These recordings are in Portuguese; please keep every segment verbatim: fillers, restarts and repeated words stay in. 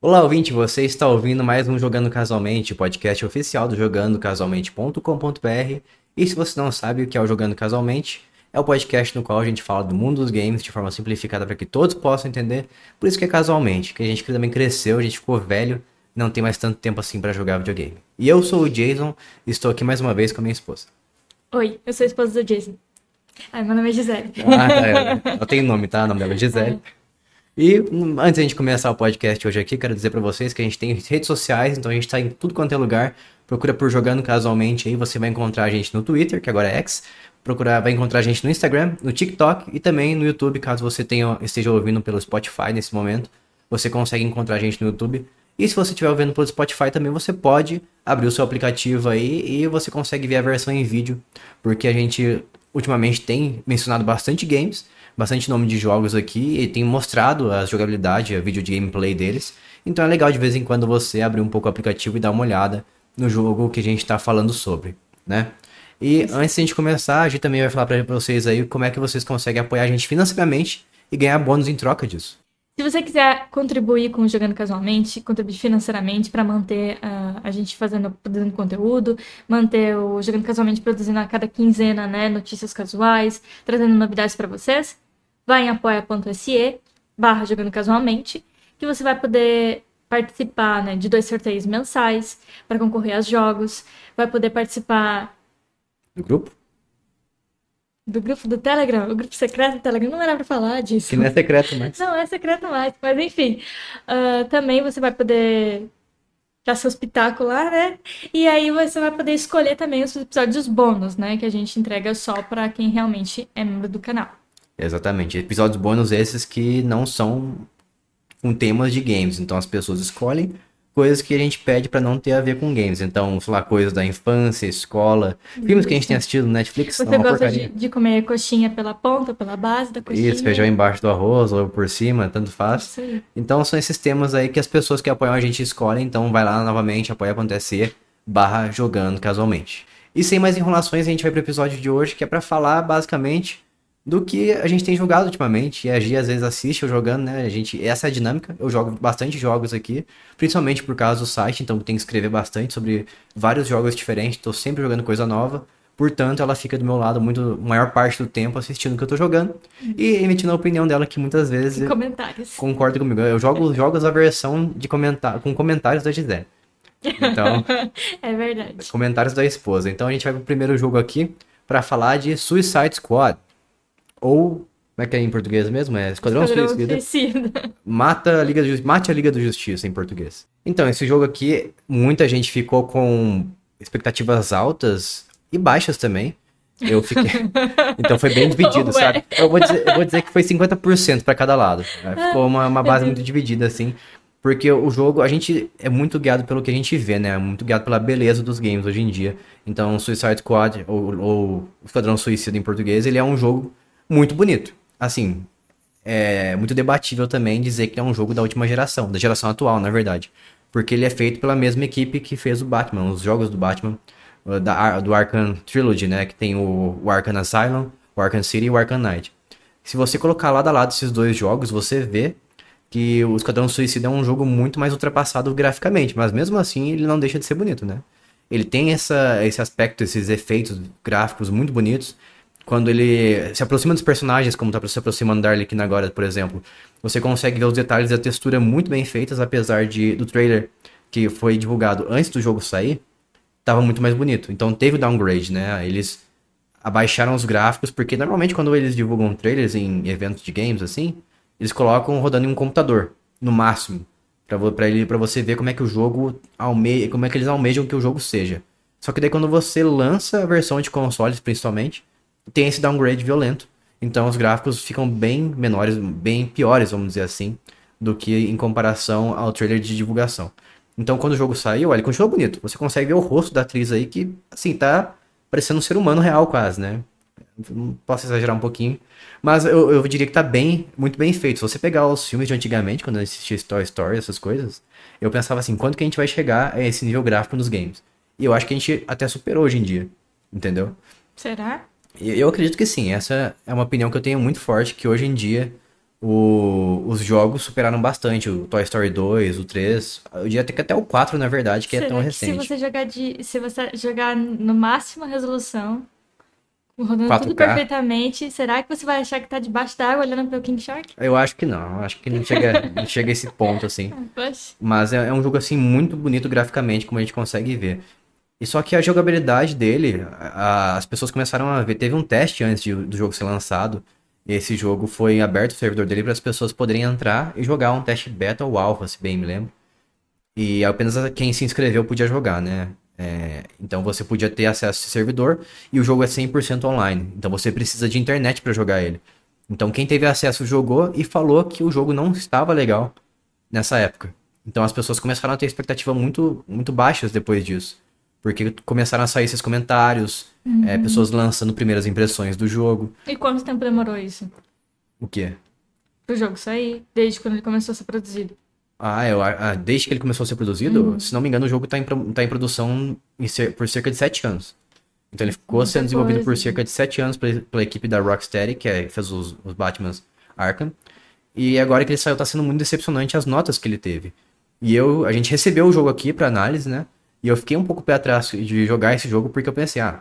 Olá, ouvinte, você está ouvindo mais um Jogando Casualmente, podcast oficial do jogando casualmente ponto com ponto b r. E se você não sabe o que é o Jogando Casualmente, é o podcast no qual a gente fala do mundo dos games de forma simplificada para que todos possam entender. Por isso que é casualmente, que a gente também cresceu, a gente ficou velho, não tem mais tanto tempo assim para jogar videogame. E eu sou o Jason e estou aqui mais uma vez com a minha esposa. Oi, eu sou a esposa do Jason. Ai, meu nome é Gisele. Ah, tá, ela, ela tem nome, tá? O nome dela é Gisele. E hum, antes de a gente começar o podcast hoje aqui, quero dizer pra vocês que a gente tem redes sociais, então a gente tá em tudo quanto é lugar. Procura por Jogando Casualmente aí, você vai encontrar a gente no Twitter, que agora é X. Procura, vai encontrar a gente no Instagram, no TikTok e também no YouTube, caso você tenha, esteja ouvindo pelo Spotify nesse momento. Você consegue encontrar a gente no YouTube. E se você estiver ouvindo pelo Spotify também, você pode abrir o seu aplicativo aí e você consegue ver a versão em vídeo, porque a gente ultimamente tem mencionado bastante games, bastante nome de jogos aqui e tem mostrado a jogabilidade, a vídeo de gameplay deles. Então é legal de vez em quando você abrir um pouco o aplicativo e dar uma olhada no jogo que a gente está falando sobre, né? E antes de a gente começar, a gente também vai falar para vocês aí como é que vocês conseguem apoiar a gente financeiramente e ganhar bônus em troca disso. Se você quiser contribuir com o Jogando Casualmente, contribuir financeiramente para manter uh, a gente fazendo, produzindo conteúdo, manter o Jogando Casualmente produzindo a cada quinzena, né, notícias casuais, trazendo novidades para vocês, vai em apoia.se barra Jogando Casualmente, que você vai poder participar, né, de dois sorteios mensais para concorrer aos jogos, vai poder participar Do grupo? do grupo do Telegram, o grupo secreto do Telegram, não era pra falar disso. Que não é secreto, mas... Não, é secreto mais, mas enfim. Uh, também você vai poder dar seu espetáculo lá, né? E aí você vai poder escolher também os episódios bônus, né? Que a gente entrega só pra quem realmente é membro do canal. Exatamente. Episódios bônus esses que não são com temas de games. Então as pessoas escolhem coisas que a gente pede pra não ter a ver com games. Então, sei lá, coisas da infância, escola, filmes que a gente tem assistido no Netflix, não é Você uma gosta de, porcaria. de comer coxinha pela ponta, pela base da coxinha? Isso, feijão embaixo do arroz ou por cima, tanto faz. Isso aí. Então são esses temas aí que as pessoas que apoiam a gente escolhem. Então vai lá novamente, apoia.se barra jogando casualmente. E sem mais enrolações, a gente vai pro episódio de hoje, que é pra falar basicamente do que a gente tem jogado ultimamente. E a Gia às vezes assiste eu jogando, né? A gente, essa é a dinâmica. Eu jogo bastante jogos aqui, principalmente por causa do site, então tem que escrever bastante sobre vários jogos diferentes. Tô sempre jogando coisa nova. Portanto, ela fica do meu lado muito maior parte do tempo assistindo o que eu tô jogando e emitindo a opinião dela, que muitas vezes Comentários. concorda comigo. Eu jogo jogos a versão de comentar com comentários da Gisele. Então, É verdade. comentários da esposa. Então a gente vai pro primeiro jogo aqui pra falar de Suicide Squad. Ou, como é que é em português mesmo? É Esquadrão Esquadrão Suicida. Suicida. Mata a Liga do, Ju- Mate a Liga da Justiça em português. Então, esse jogo aqui, muita gente ficou com expectativas altas e baixas também. Eu fiquei. Então foi bem dividido, Ué. sabe? Eu vou dizer, eu vou dizer que foi cinquenta por cento pra cada lado. Ficou uma, uma base muito dividida, assim. Porque o jogo, a gente é muito guiado pelo que a gente vê, né? É muito guiado pela beleza dos games hoje em dia. Então, Suicide Squad, ou, ou Esquadrão Suicida em português, ele é um jogo muito bonito. Assim, é muito debatível também dizer que é um jogo da última geração, da geração atual, na verdade. Porque ele é feito pela mesma equipe que fez o Batman, os jogos do Batman, uh, da, Ar- do Arkham Trilogy, né? Que tem o, o Arkham Asylum, o Arkham City e o Arkham Knight. Se você colocar lado a lado esses dois jogos, você vê que o Esquadrão Suicida é um jogo muito mais ultrapassado graficamente, mas mesmo assim ele não deixa de ser bonito, né? Ele tem essa, esse aspecto, esses efeitos gráficos muito bonitos. Quando ele se aproxima dos personagens, como tá se aproximando da Arlequina agora, por exemplo, você consegue ver os detalhes da textura muito bem feitas, apesar de do trailer que foi divulgado antes do jogo sair, tava muito mais bonito. Então teve o downgrade, né? Eles abaixaram os gráficos, porque normalmente quando eles divulgam trailers em eventos de games assim, eles colocam rodando em um computador, no máximo, pra vo- pra ele para você ver como é que o jogo alme... como é que eles almejam que o jogo seja. Só que daí quando você lança a versão de consoles, principalmente, tem esse downgrade violento. Então os gráficos ficam bem menores, bem piores, vamos dizer assim, do que em comparação ao trailer de divulgação. Então quando o jogo saiu, olha, ele continua bonito. Você consegue ver o rosto da atriz aí que, assim, tá parecendo um ser humano real quase, né? Não posso exagerar um pouquinho, mas eu, eu diria que tá bem, muito bem feito. Se você pegar os filmes de antigamente, quando eu assistia Toy Story, essas coisas, eu pensava assim, quando que a gente vai chegar a esse nível gráfico nos games? E eu acho que a gente até superou hoje em dia, entendeu? Será? E eu acredito que sim, essa é uma opinião que eu tenho muito forte, que hoje em dia o- os jogos superaram bastante. O Toy Story dois, o três. Eu diria até que até o quatro, na verdade, que é tão Será que se recente. você jogar de, se você jogar no máxima resolução, rodando tudo quatro K? perfeitamente, será que você vai achar que tá debaixo d'água olhando para o King Shark? Eu acho que não. Eu acho que não chega, não chega a esse ponto, assim. Poxa. Mas é, é um jogo, assim, muito bonito graficamente, como a gente consegue ver. E só que a jogabilidade dele, a- as pessoas começaram a ver. Teve um teste antes de- do jogo ser lançado. E esse jogo foi aberto o servidor dele para as pessoas poderem entrar e jogar um teste beta ou alpha, se bem me lembro. E apenas quem se inscreveu podia jogar, né? É, então você podia ter acesso a esse servidor e o jogo é cem por cento online. Então você precisa de internet para jogar ele. Então quem teve acesso jogou e falou que o jogo não estava legal nessa época. Então as pessoas começaram a ter expectativa muito, muito baixas depois disso. Porque começaram a sair esses comentários, é, pessoas lançando primeiras impressões do jogo. E quanto tempo demorou isso O quê? pro jogo sair? Desde quando ele começou a ser produzido? Ah, eu, ah, desde que ele começou a ser produzido, se não me engano, o jogo está em, pro- tá em produção em cer- por cerca de sete anos. Então ele ficou Muita sendo desenvolvido por coisa. cerca de sete anos pela, pela equipe da Rocksteady, que, é, que fez os, os Batmans Arkham. E agora que ele saiu, tá sendo muito decepcionante as notas que ele teve. E eu, a gente recebeu o jogo aqui pra análise, né? E eu fiquei um pouco pé atrás de jogar esse jogo porque eu pensei, ah,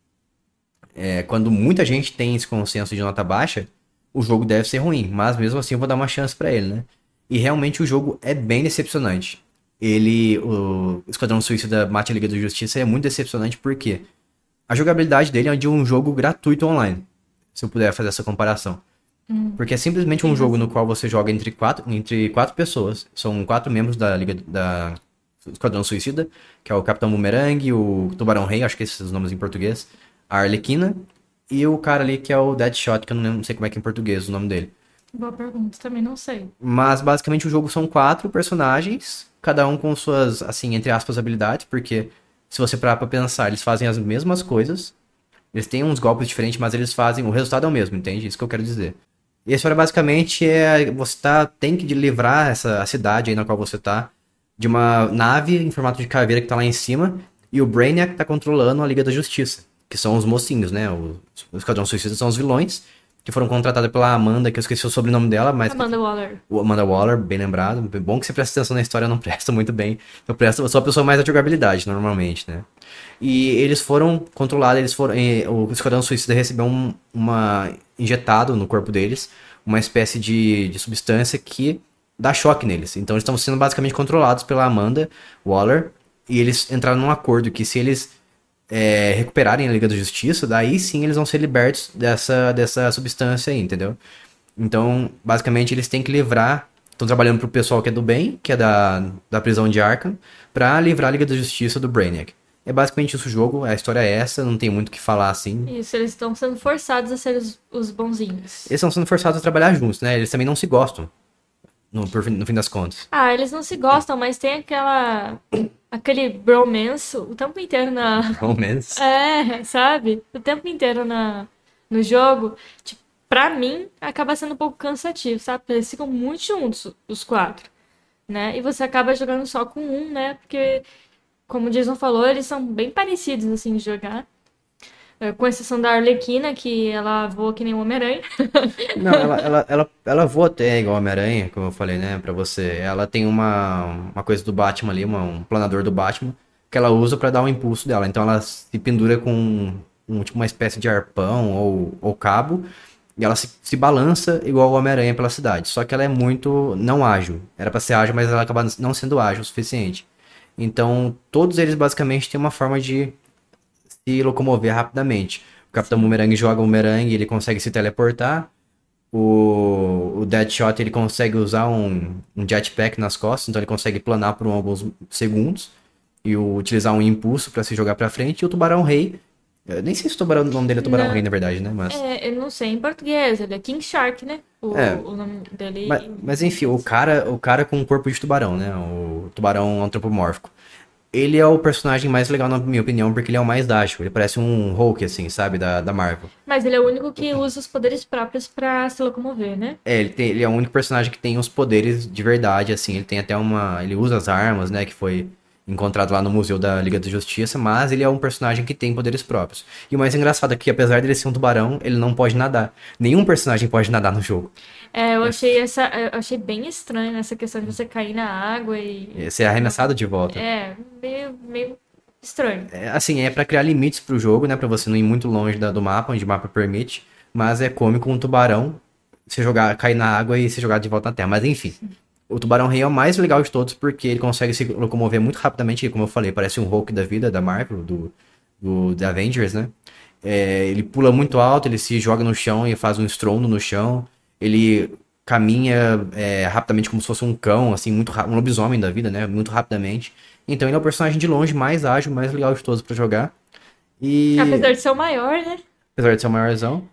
é, quando muita gente tem esse consenso de nota baixa, o jogo deve ser ruim, mas mesmo assim eu vou dar uma chance pra ele, né? E realmente o jogo é bem decepcionante. Ele, o Esquadrão Suicida Mate a Liga da Justiça é muito decepcionante porque a jogabilidade dele é de um jogo gratuito online, se eu puder fazer essa comparação. Porque é simplesmente um jogo no qual você joga entre quatro, entre quatro pessoas. São quatro membros da Liga da Esquadrão Suicida, que é o Capitão Boomerang, o Tubarão Rei, acho que esses são os nomes em português, a Arlequina e o cara ali que é o Deadshot, que eu não, lembro, não sei como é que é em português o nome dele. Boa pergunta, também não sei. Mas basicamente o jogo são quatro personagens, cada um com suas, assim, entre aspas, habilidades, porque se você parar pra pensar, eles fazem as mesmas coisas, eles têm uns golpes diferentes, mas eles fazem, o resultado é o mesmo, entende? Isso que eu quero dizer. E a história basicamente é você tá, tem que livrar essa a cidade aí na qual você tá de uma nave em formato de caveira que tá lá em cima e o Brainiac tá controlando a Liga da Justiça, que são os mocinhos, né? Os, os Esquadrão Suicida são os vilões que foram contratados pela Amanda, que eu esqueci o sobrenome dela, mas Amanda Waller. o Amanda Waller, bem lembrado. Bom que você presta atenção na história, eu não presto muito bem. Eu presto, eu sou a pessoa mais da jogabilidade, normalmente, né? E eles foram controlados, eles foram. eh, O Esquadrão Suicida recebeu um, uma. Injetado no corpo deles, uma espécie de, de substância que dá choque neles. Então eles estão sendo basicamente controlados pela Amanda Waller. E eles entraram num acordo que se eles é, recuperarem a Liga da Justiça, daí sim eles vão ser libertos dessa, dessa substância aí, entendeu? Então, basicamente, eles têm que livrar. Estão trabalhando pro pessoal que é do bem, que é da, da prisão de Arkham, pra livrar a Liga da Justiça do Brainiac. É basicamente isso o jogo, a história é essa, não tem muito o que falar assim. Isso, eles estão sendo forçados a ser os, os bonzinhos. Eles estão sendo forçados a trabalhar juntos, né? Eles também não se gostam, no, por fim- no fim das contas. Ah, eles não se gostam, mas tem aquela. Aquele bromance o tempo inteiro na. Pelo menos. É, sabe? O tempo inteiro na, no jogo. Tipo, pra mim, acaba sendo um pouco cansativo, sabe? Porque eles ficam muito juntos, os quatro. Né? E você acaba jogando só com um, né? Porque, como o Jason falou, eles são bem parecidos, assim, de jogar. É, com exceção da Arlequina, que ela voa que nem um Homem-Aranha. Não, ela, ela, ela, ela voa até igual a Homem-Aranha, como eu falei, né, pra você. Ela tem uma, uma coisa do Batman ali, uma- um planador do Batman, que ela usa pra dar o impulso dela. Então ela se pendura com um, tipo, uma espécie de arpão ou, ou cabo, e ela se, se balança igual o Homem-Aranha pela cidade. Só que ela é muito não ágil. Era pra ser ágil, mas ela acaba não sendo ágil o suficiente. Então, todos eles basicamente têm uma forma de se locomover rapidamente. O Capitão Boomerang joga o Boomerang e ele consegue se teleportar. O, o Deadshot ele consegue usar um, um jetpack nas costas, então ele consegue planar por alguns segundos e o- utilizar um impulso para se jogar para frente. E o Tubarão Rei, eu nem sei se o, tubarão, o nome dele é Tubarão Não. Rei na verdade, né? Mas, É, eu não sei em português, ele é King Shark, né? O, É. o nome dele. mas, mas enfim, o cara, o cara com o corpo de tubarão, né? O tubarão antropomórfico. Ele é o personagem mais legal, na minha opinião, porque ele é o mais ágil. Ele parece um Hulk, assim, sabe? Da, da Marvel. Mas ele é o único que usa os poderes próprios pra se locomover, né? É, ele, tem- ele é o único personagem que tem os poderes de verdade, assim. Ele tem até uma. Ele usa as armas, né? Que foi encontrado lá no Museu da Liga da Justiça, mas ele é um personagem que tem poderes próprios. E o mais engraçado é que, apesar dele ser um tubarão, ele não pode nadar. Nenhum personagem pode nadar no jogo. É, eu achei essa, eu achei bem estranho essa questão de você cair na água e... Ser arremessado de volta. É, meio, meio estranho. É, assim, é pra criar limites pro jogo, né? Pra você não ir muito longe da- do mapa, onde o mapa permite. Mas é cômico um tubarão você jogar, cair na água e ser jogado de volta na terra. Mas enfim. O Tubarão Rei é o mais legal de todos porque ele consegue se locomover muito rapidamente, como eu falei, parece um Hulk da vida, da Marvel, do, do The Avengers, né? É, ele pula muito alto, ele se joga no chão e faz um estrondo no chão. Ele caminha é, rapidamente como se fosse um cão, assim, muito ra- um lobisomem da vida, né? Muito rapidamente. Então ele é o personagem de longe mais ágil, mais legal de todos pra jogar. E Apesar de ser o maior, né? apesar de ser o maiorzão.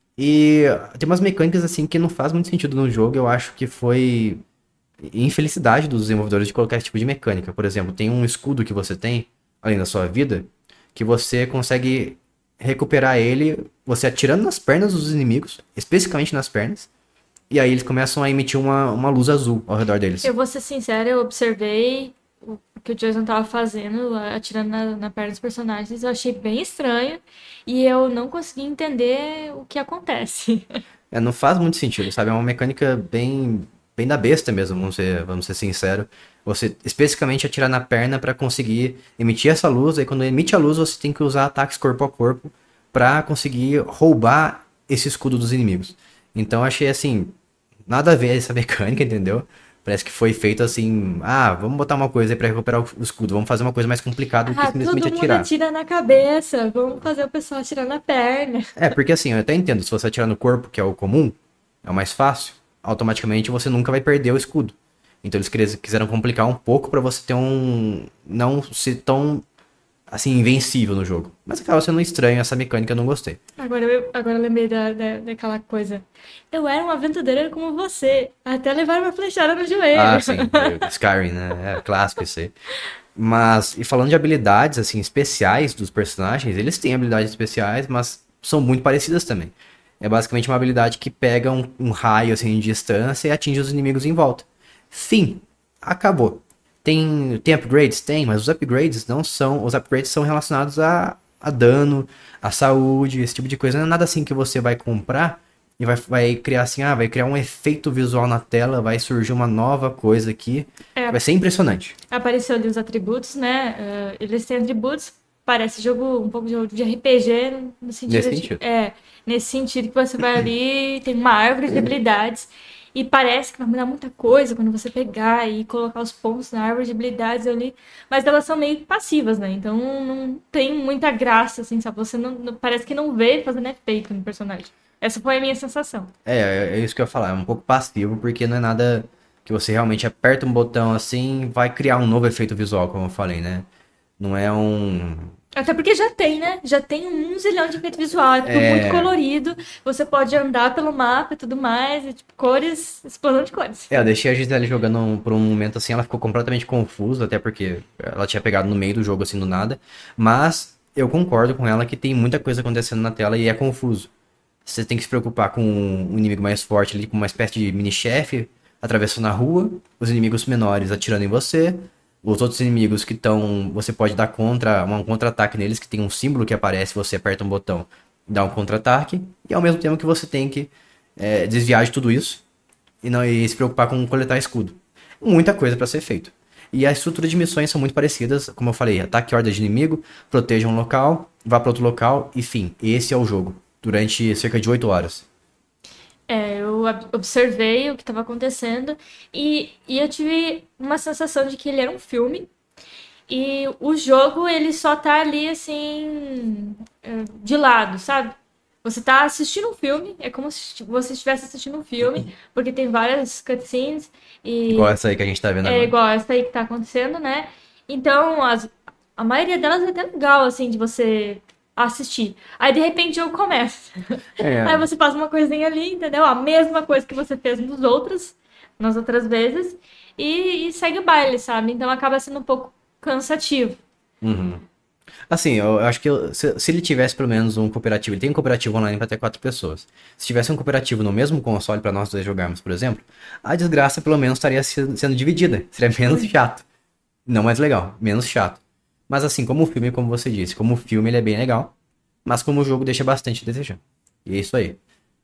E tem umas mecânicas assim que não faz muito sentido no jogo, eu acho que foi infelicidade dos desenvolvedores de colocar esse tipo de mecânica. Por exemplo, tem um escudo que você tem, além da sua vida, que você consegue recuperar ele, você atirando nas pernas dos inimigos, especificamente nas pernas, e aí eles começam a emitir uma, uma luz azul ao redor deles. Eu vou ser sincera, eu observei o que o Jason tava fazendo, atirando na, na perna dos personagens, eu achei bem estranho e eu não consegui entender o que acontece. É, não faz muito sentido, sabe? É uma mecânica bem, bem da besta mesmo, vamos ser, vamos ser sinceros. Você especificamente atirar na perna pra conseguir emitir essa luz, aí quando emite a luz você tem que usar ataques corpo a corpo pra conseguir roubar esse escudo dos inimigos. Então eu achei assim, nada a ver essa mecânica, entendeu? Parece que foi feito assim, ah, vamos botar uma coisa aí pra recuperar o escudo, vamos fazer uma coisa mais complicada do que Ah, todo simplesmente mundo atirar. atira na cabeça, vamos fazer o pessoal atirar na perna. É, porque assim, eu até entendo, se você atirar no corpo, que é o comum, é o mais fácil, automaticamente você nunca vai perder o escudo. Então eles quis- quiseram complicar um pouco pra você ter um... não ser tão, assim, invencível no jogo. Mas acaba sendo estranho essa mecânica, eu não gostei. Agora eu, agora eu lembrei da, da, daquela coisa. Eu era um aventureiro como você, até levar uma flechada no joelho. Ah, sim, é, Skyrim, né? É clássico isso aí. Mas, e falando de habilidades, assim, especiais dos personagens, eles têm habilidades especiais, mas são muito parecidas também. É basicamente uma habilidade que pega um, um raio, assim, de distância e atinge os inimigos em volta. Fim. Acabou. Tem, tem upgrades? Tem, mas os upgrades não são... Os upgrades são relacionados a, a dano, a saúde, esse tipo de coisa. Não é nada assim que você vai comprar e vai, vai criar assim, ah, vai criar um efeito visual na tela, vai surgir uma nova coisa aqui. É. Vai ser impressionante. Apareceu ali os atributos, né? Uh, eles têm atributos, parece jogo, um pouco de, de R P G, no sentido Nesse de, sentido. É, nesse sentido que você vai ali, tem uma árvore de habilidades, e parece que vai mudar muita coisa quando você pegar e colocar os pontos na árvore de habilidades ali, mas elas são meio passivas, né? Então não tem muita graça, assim, sabe? Você não, não- parece que não vê fazendo efeito no personagem. Essa foi a minha sensação. É, é é isso que eu ia falar, é um pouco passivo, porque não é nada que você realmente aperta um botão assim, vai criar um novo efeito visual, como eu falei, né? Não é um... Até porque já tem, né? Já tem um zilhão de efeito visual, é tudo É. muito colorido. Você pode andar pelo mapa e tudo mais, e, tipo, cores, explosão de cores. É, eu deixei a Gisele jogando um- por um momento assim, ela ficou completamente confusa, até porque ela tinha pegado no meio do jogo assim do nada. Mas eu concordo com ela que tem muita coisa acontecendo na tela e é confuso. Você tem que se preocupar com um inimigo mais forte ali, com uma espécie de mini-chefe atravessando a rua, os inimigos menores atirando em você, os outros inimigos que estão. Você pode dar contra, um contra-ataque neles, que tem um símbolo que aparece, você aperta um botão e dá um contra-ataque, e ao mesmo tempo que você tem que é, desviar de tudo isso e, não, e se preocupar com coletar escudo. Muita coisa para ser feito. E a estrutura de missões são muito parecidas, como eu falei, ataque horda de inimigo, proteja um local, vá para outro local, e fim. Esse é o jogo, durante cerca de oito horas. É, eu ob- observei o que estava acontecendo e, e eu tive uma sensação de que ele era um filme. E o jogo, ele só tá ali, assim, é, de lado, sabe? Você tá assistindo um filme, é como se você estivesse assistindo um filme, porque tem várias cutscenes e... Igual essa aí que a gente tá vendo É agora. igual essa aí que tá acontecendo, né? Então, as- a maioria delas é até legal, assim, de você assistir. Aí, de repente, o jogo começa. É. Aí você faz uma coisinha ali, entendeu? A mesma coisa que você fez nos outros, nas outras vezes, e, e segue o baile, sabe? Então, acaba sendo um pouco cansativo. Uhum. Assim, eu acho que eu- se, se ele tivesse pelo menos um cooperativo, ele tem um cooperativo online pra ter quatro pessoas. Se tivesse um cooperativo no mesmo console pra nós dois jogarmos, por exemplo, a desgraça pelo menos estaria se- sendo dividida, seria menos chato. Não mais legal, menos chato. Mas assim, como o filme, como você disse, como o filme ele é bem legal, mas como o jogo deixa bastante a desejar. E é isso aí.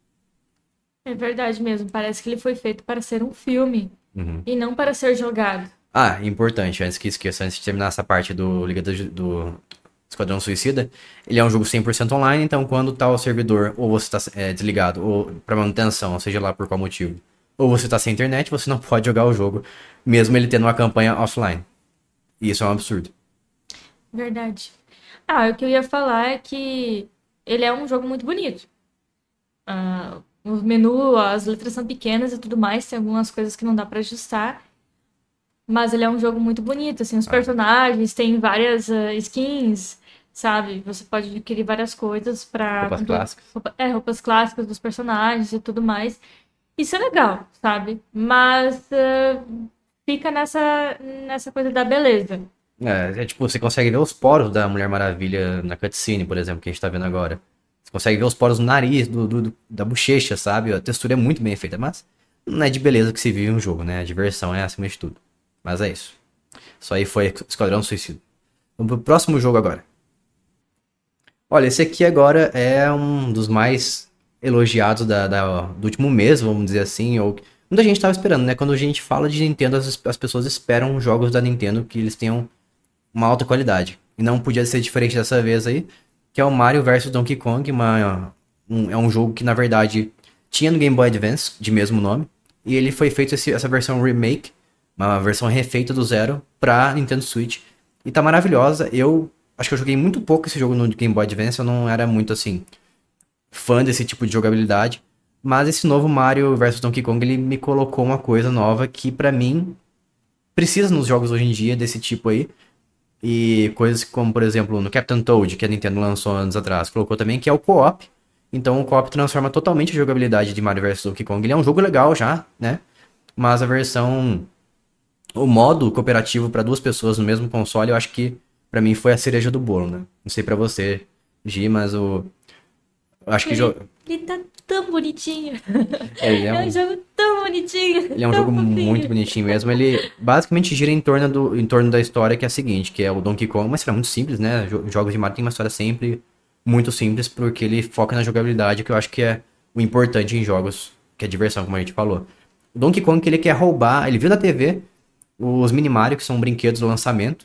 É verdade mesmo, parece que ele foi feito para ser um filme Uhum. e não para ser jogado. Ah, importante, antes que esqueça, antes de terminar essa parte do Liga do, do Esquadrão Suicida, ele é um jogo cem por cento online, então quando tá o servidor, ou você tá é, desligado, ou para manutenção, seja lá por qual motivo, ou você tá sem internet, você não pode jogar o jogo, mesmo ele tendo uma campanha offline. E isso é um absurdo. Verdade. Ah, o que eu ia falar é que ele é um jogo muito bonito. Ah, o menu, as letras são pequenas e tudo mais, tem algumas coisas que não dá pra ajustar. Mas ele é um jogo muito bonito, assim, os Ah, personagens, tem várias ah, skins, sabe? Você pode adquirir várias coisas pra... roupas com tu- clássicas. roupa- É, roupas clássicas dos personagens e tudo mais. Isso é legal, sabe? Mas ah, fica nessa, nessa coisa da beleza. É, é tipo, você consegue ver os poros da Mulher Maravilha na cutscene, por exemplo, que a gente tá vendo agora. Você consegue ver os poros do nariz, do, do- do- da bochecha, sabe? A textura é muito bem feita, mas não é de beleza que se vive um jogo, né? A diversão é acima de tudo. Mas é isso. Isso aí foi Esquadrão Suicida. Vamos pro próximo jogo agora. Olha, esse aqui agora é um dos mais elogiados da, da- do último mês, vamos dizer assim, ou muita gente tava esperando, né? Quando a gente fala de Nintendo, as, as pessoas esperam jogos da Nintendo que eles tenham uma alta qualidade. E não podia ser diferente dessa vez aí, que é o Mario versus Donkey Kong, uma, um- é um jogo que na verdade tinha no Game Boy Advance, de mesmo nome, e ele foi feito esse- essa versão remake, uma versão refeita do zero pra Nintendo Switch. E tá maravilhosa. Eu acho que eu joguei muito pouco esse jogo no Game Boy Advance, eu não era muito assim fã desse tipo de jogabilidade, mas esse novo Mario versus Donkey Kong ele me colocou uma coisa nova que pra mim precisa nos jogos hoje em dia desse tipo aí. E coisas como, por exemplo, no Captain Toad, que a Nintendo lançou anos atrás, colocou também, que é o co-op. Então o co-op transforma totalmente a jogabilidade de Mario versus Donkey Kong. Ele é um jogo legal já, né? Mas a versão, o modo cooperativo para duas pessoas no mesmo console, eu acho que pra mim foi a cereja do bolo, né? Não sei pra você, Gi, mas o eu acho que jo- Ele, ele tá tão bonitinho. é, ele é É um um jogo tão bonitinho, Ele é um tão jogo muito fofinho. bonitinho mesmo. Ele basicamente gira em torno, do, em torno da história que é a seguinte, que é o Donkey Kong, uma história muito simples, né? Jo- Jogos de Mario tem uma história sempre muito simples, porque ele foca na jogabilidade, que eu acho que é o importante em jogos, que é diversão, como a gente falou. O Donkey Kong, que ele quer roubar, ele viu na T V os Mini Mario, que são brinquedos do lançamento,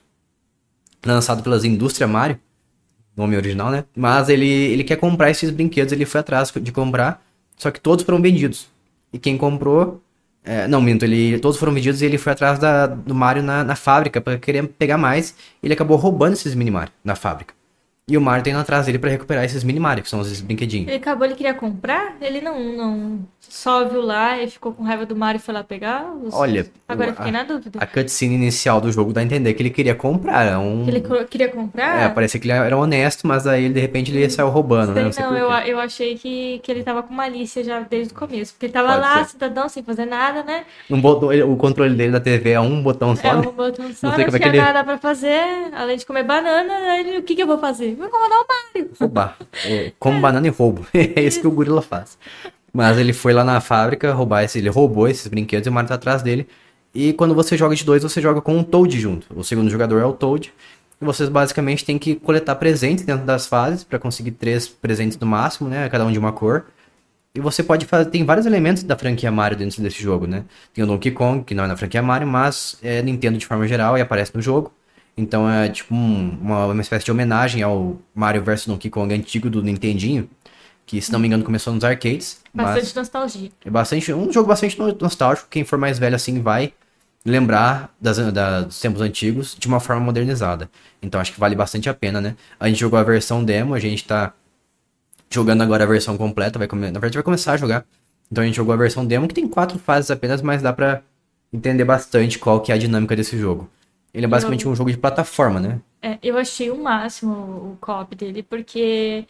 lançado pelas Indústria Mario, nome original, né? Mas ele, ele quer comprar esses brinquedos, ele foi atrás de comprar, só que todos foram vendidos. E quem comprou. É, não, minto, ele, todos foram vendidos e ele foi atrás da, do Mario na, na fábrica para querer pegar mais. E ele acabou roubando esses mini Mario na fábrica. E o Mario tá indo atrás dele para recuperar esses mini Mario, que são esses brinquedinhos. Ele acabou, ele queria comprar, ele não, não só viu lá e ficou com raiva do Mario e foi lá pegar os... Olha, Agora o- eu fiquei a, na dúvida. a cutscene inicial do jogo dá a entender que ele queria comprar. É Que ele um. co- queria É, comprar? parecia que ele era honesto, mas aí de repente ele saiu roubando, né? Sei Não sei não, por eu, quê. eu achei que, que ele tava com malícia já desde o começo. Porque ele tava Pode lá, ser. cidadão, sem fazer nada, né? Um botão, ele- o controle dele da T V é um botão É, só, né? um botão Não só, sei não como é que tinha ele nada pra fazer, além de comer banana, aí ele, o que que eu vou fazer? Vou incomodar o Mario. roubar. É, como banana e roubo. É isso que o gorila faz. Mas ele foi lá na fábrica roubar esse. Ele roubou esses brinquedos e o Mario tá atrás dele. E quando você joga de dois, você joga com um Toad junto. O segundo jogador é o Toad. E vocês basicamente têm que coletar presentes dentro das fases para conseguir três presentes no máximo, né? Cada um de uma cor. E você pode fazer. Tem vários elementos da franquia Mario dentro desse jogo, né? Tem o Donkey Kong, que não é na franquia Mario, mas é Nintendo de forma geral e aparece no jogo. Então é tipo um- uma, uma espécie de homenagem ao Mario versus Donkey Kong antigo do Nintendinho. Que, se não me engano, começou nos arcades. Bastante Mas nostalgia. é bastante, um jogo bastante no- nostálgico. Quem for mais velho assim vai lembrar das, da- dos tempos antigos de uma forma modernizada. Então acho que vale bastante a pena, né? A gente jogou a versão demo, a gente tá jogando agora a versão completa. Vai come... Na verdade, vai começar a jogar. Então a gente jogou a versão demo, que tem quatro fases apenas, mas dá pra entender bastante qual que é a dinâmica desse jogo. Ele é basicamente Eu- um jogo de plataforma, né? É, eu achei o máximo o co-op dele, porque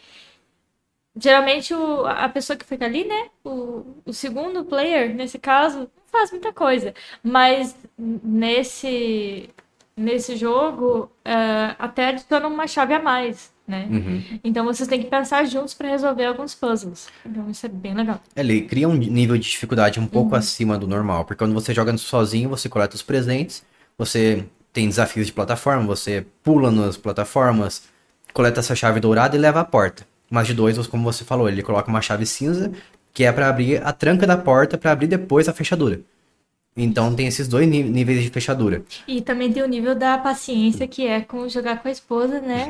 geralmente o- a pessoa que fica ali, né? O, o segundo player, nesse caso, não faz muita coisa. Mas nesse, nesse jogo, é, até adiciona uma chave a mais, né? Uhum. Então vocês têm que pensar juntos para resolver alguns puzzles. Então isso é bem legal. Ele cria um nível de dificuldade um pouco acima do normal, porque quando você joga sozinho, você coleta os presentes, você tem desafios de plataforma, você pula nas plataformas, coleta essa chave dourada e leva à porta. Mas de dois, como você falou, ele coloca uma chave cinza, que é pra abrir a tranca da porta, pra abrir depois a fechadura. Então tem esses dois níveis de fechadura. E também tem o nível da paciência, que é com jogar com a esposa, né?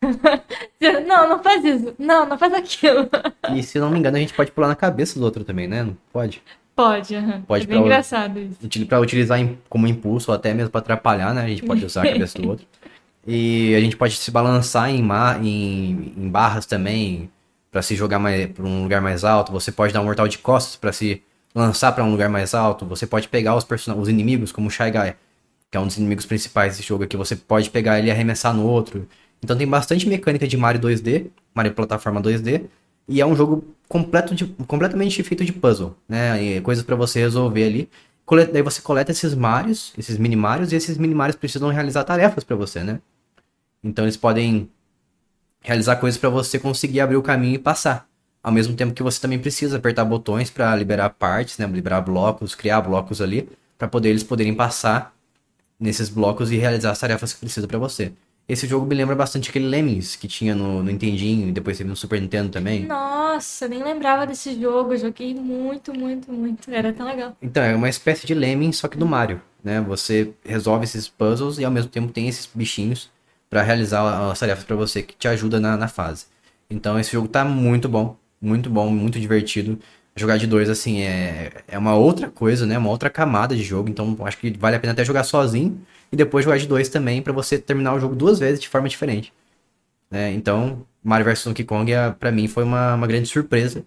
Não, não faz isso. Não, não faz aquilo. E se não me engano, a gente pode pular na cabeça do outro também, né? Não pode? Pode, uhum. Pode É bem pra, engraçado isso. Pra utilizar como impulso ou até mesmo pra atrapalhar, né? A gente pode usar a cabeça do outro. E a gente pode se balançar em, mar, em, em barras também, pra se jogar mais, pra um lugar mais alto. Você pode dar um mortal de costas pra se lançar pra um lugar mais alto. Você pode pegar os, person... os inimigos, como o Shy Guy, que é um dos inimigos principais desse jogo aqui. Você pode pegar ele e arremessar no outro. Então tem bastante mecânica de Mario dois D, Mario plataforma dois D, e é um jogo completo de, completamente feito de puzzle, né? E coisas pra você resolver ali. Daí você coleta esses Marios, esses mini Marios, e esses mini Marios precisam realizar tarefas pra você, né? Então eles podem realizar coisas pra você conseguir abrir o caminho e passar. Ao mesmo tempo que você também precisa apertar botões pra liberar partes, né? Liberar blocos, criar blocos ali, pra poder eles poderem passar nesses blocos e realizar as tarefas que precisa pra você. Esse jogo me lembra bastante aquele Lemmings que tinha no, no Nintendinho e depois teve no Super Nintendo também. Nossa, nem lembrava desse jogo. Eu joguei muito, muito, muito. Era tão legal. Então, é uma espécie de Lemmings, só que do Mario, né? Você resolve esses puzzles e ao mesmo tempo tem esses bichinhos pra realizar as tarefas pra você, que te ajuda na, na fase. Então, esse jogo tá muito bom, muito bom, muito divertido. Jogar de dois, assim, é, é uma outra coisa, né? Uma outra camada de jogo. Então, acho que vale a pena até jogar sozinho e depois jogar de dois também, pra você terminar o jogo duas vezes de forma diferente. Né? Então, Mario versus. Donkey Kong, é, pra mim, foi uma, uma grande surpresa.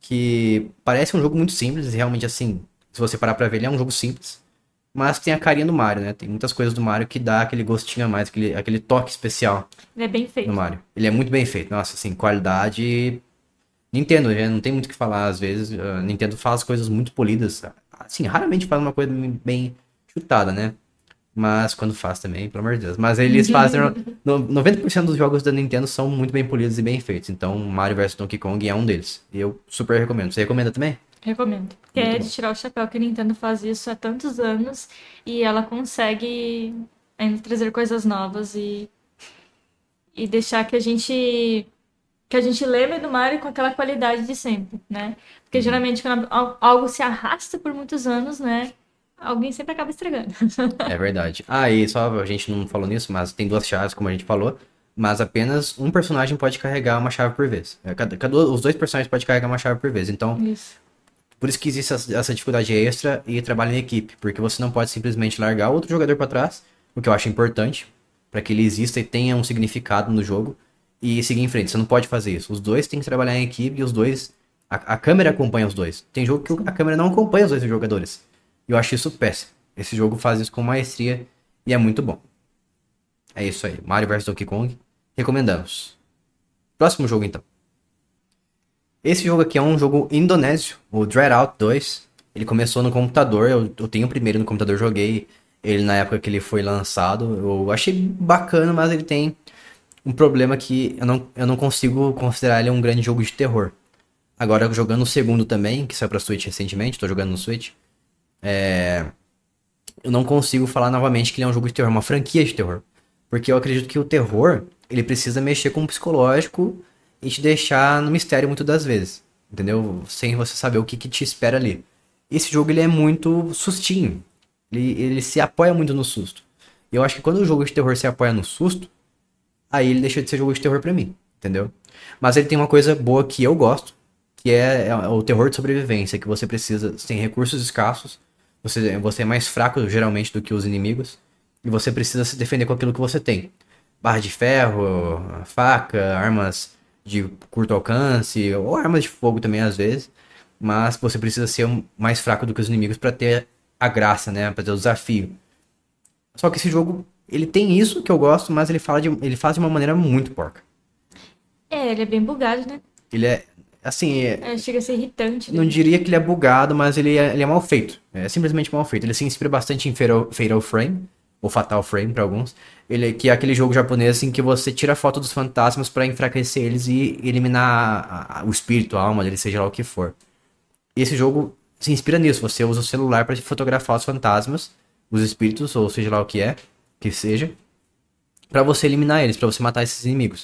Que parece um jogo muito simples, realmente, assim, se você parar pra ver, ele é um jogo simples. Mas tem a carinha do Mario, né? Tem muitas coisas do Mario que dá aquele gostinho a mais, aquele, aquele toque especial. Ele é bem feito. No Mario. Ele é muito bem feito. Nossa, assim, qualidade. Nintendo, já não tem muito o que falar, às vezes. A Nintendo faz coisas muito polidas. Assim, raramente faz uma coisa bem chutada, né? Mas quando faz também, pelo amor de Deus. Mas eles fazem. no, noventa por cento dos jogos da Nintendo são muito bem polidos e bem feitos. Então, Mario versus. Donkey Kong é um deles. E eu super recomendo. Você recomenda também? Recomendo. Que é de tirar o chapéu que a Nintendo faz isso há tantos anos e ela consegue ainda trazer coisas novas e, e deixar que a gente que a gente lembre do Mario com aquela qualidade de sempre, né? Porque hum. geralmente quando algo se arrasta por muitos anos, né? Alguém sempre acaba estragando. É verdade. Ah, e só a gente não falou nisso, mas tem duas chaves, como a gente falou. Mas apenas um personagem pode carregar uma chave por vez. Cada, cada, os dois personagens podem carregar uma chave por vez. Então, isso. Por isso que existe essa, essa dificuldade extra e trabalho em equipe. Porque você não pode simplesmente largar outro jogador para trás, o que eu acho importante, para que ele exista e tenha um significado no jogo, e seguir em frente. Você não pode fazer isso. Os dois têm que trabalhar em equipe e os dois... A, a câmera acompanha os dois. Tem jogo que a câmera não acompanha os dois jogadores. E eu acho isso péssimo. Esse jogo faz isso com maestria e é muito bom. É isso aí. Mario versus. Donkey Kong. Recomendamos. Próximo jogo, então. Esse jogo aqui é um jogo indonésio, o Dread Out dois. Ele começou no computador, eu, eu tenho o primeiro no computador, joguei ele na época que ele foi lançado. Eu achei bacana, mas ele tem um problema que eu não, eu não consigo considerar ele um grande jogo de terror. Agora, jogando o segundo também, que saiu pra Switch recentemente, tô jogando no Switch, é... eu não consigo falar novamente que ele é um jogo de terror, uma franquia de terror. Porque eu acredito que o terror, ele precisa mexer com o psicológico e te deixar no mistério muitas das vezes, entendeu? Sem você saber o que, que te espera ali. Esse jogo, ele é muito sustinho. Ele, ele se apoia muito no susto. E eu acho que quando o jogo de terror se apoia no susto, aí ele deixa de ser jogo de terror pra mim, entendeu? Mas ele tem uma coisa boa que eu gosto, que é, é o terror de sobrevivência, que você precisa, você tem recursos escassos, você, você é mais fraco geralmente do que os inimigos, e você precisa se defender com aquilo que você tem. Barra de ferro, faca, armas de curto alcance, ou armas de fogo também às vezes, mas você precisa ser mais fraco do que os inimigos para ter a graça, né, para ter o desafio. Só que esse jogo, ele tem isso que eu gosto, mas ele, fala de, ele faz de uma maneira muito porca. É, ele é bem bugado, né? Ele é, assim... É, é, chega a ser irritante. Né? Não diria que ele é bugado, mas ele é, ele é mal feito. É simplesmente mal feito. Ele se inspira bastante em Fatal, Fatal Frame, ou Fatal Frame para alguns, ele, que é aquele jogo japonês em que você tira foto dos fantasmas para enfraquecer eles e eliminar a, a, o espírito, a alma deles, seja lá o que for. Esse jogo se inspira nisso, você usa o celular para fotografar os fantasmas, os espíritos, ou seja lá o que é, que seja, pra você eliminar eles, pra você matar esses inimigos.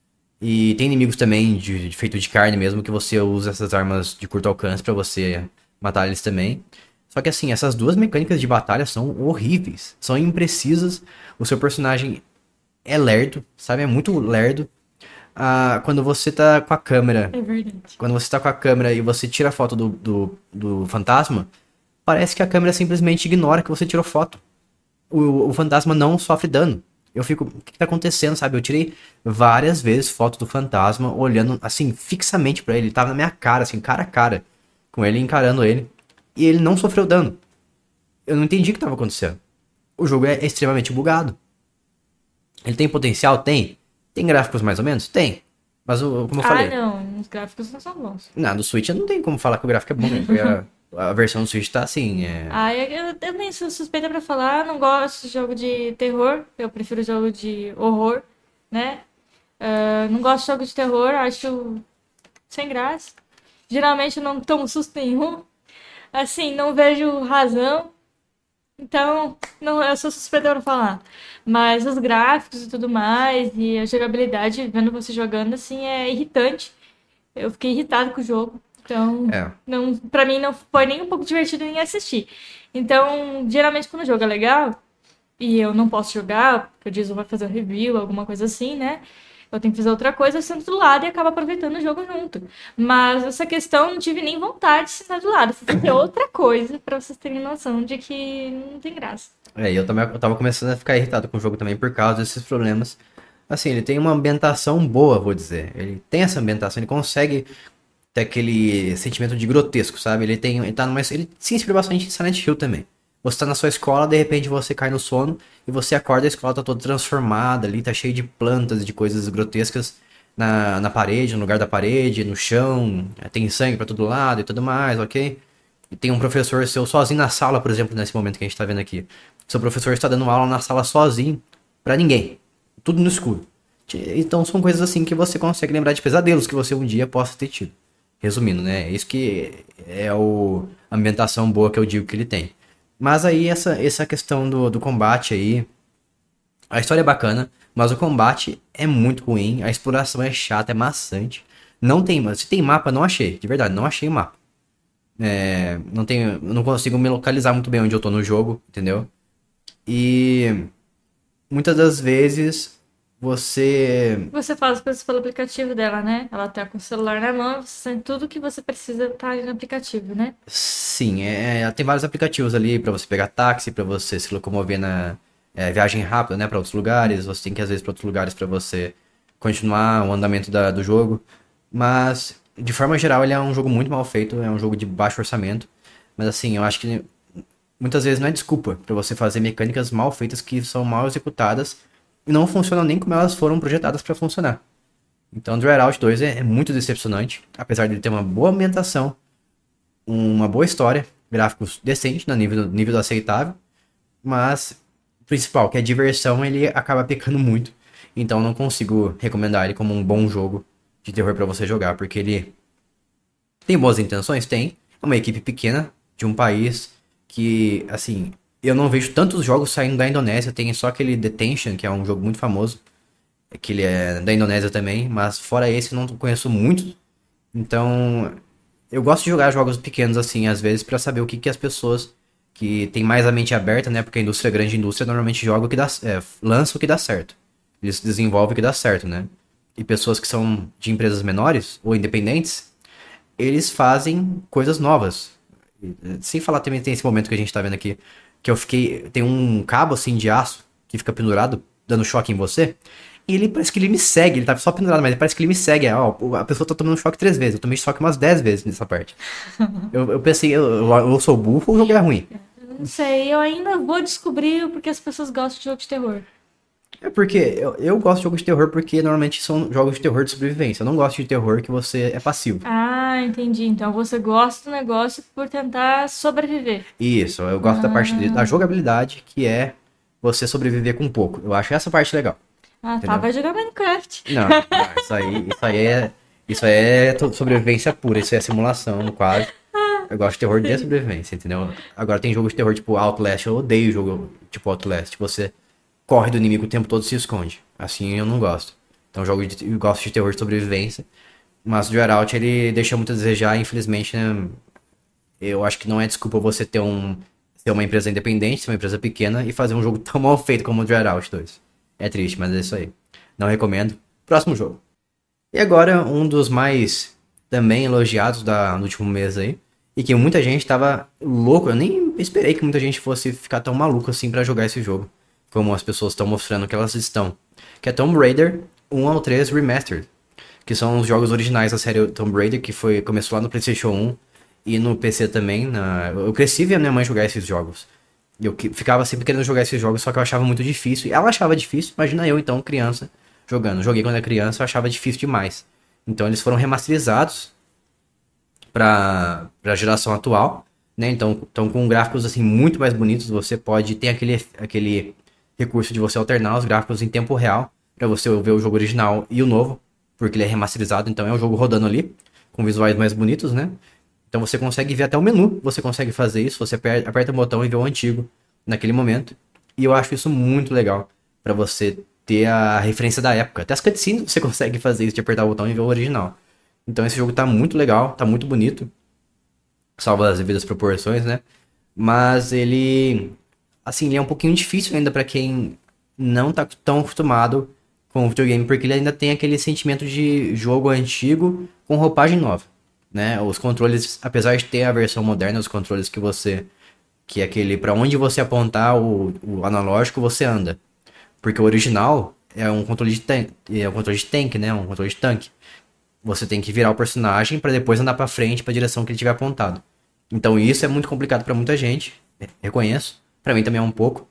E tem inimigos também de, de feito de carne mesmo, que você usa essas armas de curto alcance pra você matar eles também. Só que assim, essas duas mecânicas de batalha são horríveis, são imprecisas, o seu personagem é lerdo, sabe? É muito lerdo. Ah, quando você tá com a câmera, É verdade. quando você tá com a câmera e você tira a foto do, do, do fantasma, parece que a câmera simplesmente ignora que você tirou foto. O, o fantasma não sofre dano. Eu fico, o que, que tá acontecendo, sabe? Eu tirei várias vezes foto do fantasma, olhando assim, fixamente pra ele. Ele tava na minha cara, assim, cara a cara, com ele, encarando ele. E ele não sofreu dano. Eu não entendi o que tava acontecendo. O jogo é extremamente bugado. Ele tem potencial? Tem. Tem gráficos mais ou menos? Tem. Mas, o- como eu Ah, falei, não, os gráficos não são bons. na do Switch não tem como falar que o gráfico é bom, né? Porque a, a versão do Switch tá assim, é... Ah, eu, eu também sou suspeita pra falar, não gosto de jogo de terror, eu prefiro jogo de horror, né? Ah, não gosto de jogo de terror, acho sem graça. Geralmente eu não tomo susto nenhum. Assim, não vejo razão. Então, não, eu sou suspeita pra falar. Mas os gráficos e tudo mais, e a jogabilidade, vendo você jogando, assim, é irritante. Eu fiquei irritado com o jogo. Então, É. não, pra mim não foi nem um pouco divertido nem assistir. Então, geralmente quando o jogo é legal, e eu não posso jogar, porque o Jason vai fazer um review, alguma coisa assim, né? Eu tenho que fazer outra coisa, eu sento do lado e acabo aproveitando o jogo junto. Mas essa questão, eu não tive nem vontade de sentar do lado. Fui fazer outra coisa, pra vocês terem noção de que não tem graça. É, e eu também eu tava começando a ficar irritado com o jogo também por causa desses problemas. Assim, ele tem uma ambientação boa, vou dizer. Ele tem essa ambientação, ele consegue ter aquele sentimento de grotesco, sabe? Ele tem, ele tá numa, ele se inspira bastante em Silent Hill também. Você tá na sua escola, de repente você cai no sono e você acorda, a escola tá toda transformada ali, tá cheia de plantas e de coisas grotescas na, na parede, no lugar da parede, no chão, tem sangue pra todo lado e tudo mais, ok? E tem um professor seu sozinho na sala, por exemplo, nesse momento que a gente tá vendo aqui. Seu professor está dando aula na sala sozinho, pra ninguém. Tudo no escuro. Então são coisas assim que você consegue lembrar de pesadelos que você um dia possa ter tido. Resumindo, né? É isso que é o, a ambientação boa que eu digo que ele tem. Mas aí essa, essa questão do, do combate aí. A história é bacana, mas o combate é muito ruim. A exploração é chata, é maçante. Não tem, se tem mapa, não achei. De verdade, não achei o mapa. É, não tenho, eu não consigo me localizar muito bem onde eu tô no jogo, entendeu? E muitas das vezes você. Você faz as coisas pelo aplicativo dela, né? Ela tá com o celular na mão, você tem tudo que você precisa tá ali no aplicativo, né? Sim, é, é, tem vários aplicativos ali pra você pegar táxi, pra você se locomover na é, viagem rápida, né, para outros lugares. Você tem que ir às vezes para outros lugares pra você continuar o andamento da- do jogo. Mas de forma geral ele é um jogo muito mal feito, é um jogo de baixo orçamento. Mas assim, eu acho que muitas vezes não é desculpa pra você fazer mecânicas mal feitas que são mal executadas e não funcionam nem como elas foram projetadas pra funcionar. Então, Dread Out dois é, é muito decepcionante, apesar de ele ter uma boa ambientação, uma boa história, gráficos decentes, no nível, nível do aceitável, mas o principal, que é a diversão, ele acaba pecando muito. Então, eu não consigo recomendar ele como um bom jogo de terror pra você jogar, porque ele tem boas intenções? Tem. É uma equipe pequena de um país que, assim, eu não vejo tantos jogos saindo da Indonésia. Tem só aquele Detention, que é um jogo muito famoso, que ele é da Indonésia também, mas fora esse eu não conheço muitos. Então, eu gosto de jogar jogos pequenos assim, às vezes, pra saber o que, que as pessoas que têm mais a mente aberta, né? Porque a indústria, a grande indústria, normalmente joga o que dá, é, lança o que dá certo. Eles desenvolvem o que dá certo, né? E pessoas que são de empresas menores ou independentes, eles fazem coisas novas. E, sem falar também tem esse momento que a gente tá vendo aqui, que eu fiquei, tem um cabo assim de aço que fica pendurado, dando choque em você. E ele parece que ele me segue, ele tá só pendurado, mas parece que ele me segue. Ó, a pessoa tá tomando choque três vezes, eu tomei choque umas dez vezes nessa parte. Eu, eu pensei, eu, eu, eu sou burro ou o jogo é ruim? Eu não sei, eu ainda vou descobrir porque as pessoas gostam de jogo de terror. É porque eu, eu gosto de jogos de terror porque normalmente são jogos de terror de sobrevivência. Eu não gosto de terror que você é passivo. Ah, entendi. Então você gosta do negócio por tentar sobreviver. Isso, eu gosto da parte de- da jogabilidade, que é você sobreviver com pouco. Eu acho essa parte legal. Ah, tá, Entendeu? vai jogar Minecraft. Não, não, isso aí, isso aí é, isso aí é to- sobrevivência pura, isso é simulação, quase. Eu gosto de terror de sobrevivência, entendeu? Agora tem jogo de terror tipo Outlast, eu odeio jogo tipo Outlast. Você corre do inimigo o tempo todo e se esconde. Assim eu não gosto. Então eu, jogo de, eu gosto de terror de sobrevivência. Mas o Dread Out ele deixa muito a desejar, infelizmente, né? Eu acho que não é desculpa você ter um ter uma empresa independente, ser uma empresa pequena e fazer um jogo tão mal feito como o Dread Out dois. É triste, mas é isso aí. Não recomendo. Próximo jogo. E agora, um dos mais também elogiados da, no último mês aí. E que muita gente tava louco. Eu nem esperei que muita gente fosse ficar tão maluco assim pra jogar esse jogo. Como as pessoas estão mostrando que elas estão. Que é Tomb Raider um ao três Remastered. Que são os jogos originais da série Tomb Raider, que foi, começou lá no PlayStation um e no P C também. Na... Eu cresci vendo minha mãe jogar esses jogos. Eu que- ficava sempre querendo jogar esses jogos, só que eu achava muito difícil. E ela achava difícil, imagina eu então, criança, jogando. Joguei quando era criança, eu achava difícil demais. Então eles foram remasterizados para a geração atual, né? Então estão com gráficos assim muito mais bonitos. Você pode ter aquele, aquele recurso de você alternar os gráficos em tempo real para você ver o jogo original e o novo, porque ele é remasterizado, então é um jogo rodando ali com visuais mais bonitos, né? Então você consegue ver até o menu, você consegue fazer isso, você aper- aperta o botão e vê o antigo naquele momento. E eu acho isso muito legal para você ter a referência da época. Até as cutscenes você consegue fazer isso de apertar o botão e ver o original. Então esse jogo tá muito legal, tá muito bonito, salvo as devidas proporções, né? Mas ele, assim, ele é um pouquinho difícil ainda pra quem não tá tão acostumado com o videogame, porque ele ainda tem aquele sentimento de jogo antigo com roupagem nova, né? Os controles, apesar de ter a versão moderna, os controles que você, que é aquele pra onde você apontar o, o analógico, você anda. Porque o original é um controle de tanque, é um controle de tanque, né? Um controle de tanque. Você tem que virar o personagem pra depois andar pra frente pra direção que ele tiver apontado. Então isso é muito complicado pra muita gente, é, reconheço. Pra mim também é um pouco,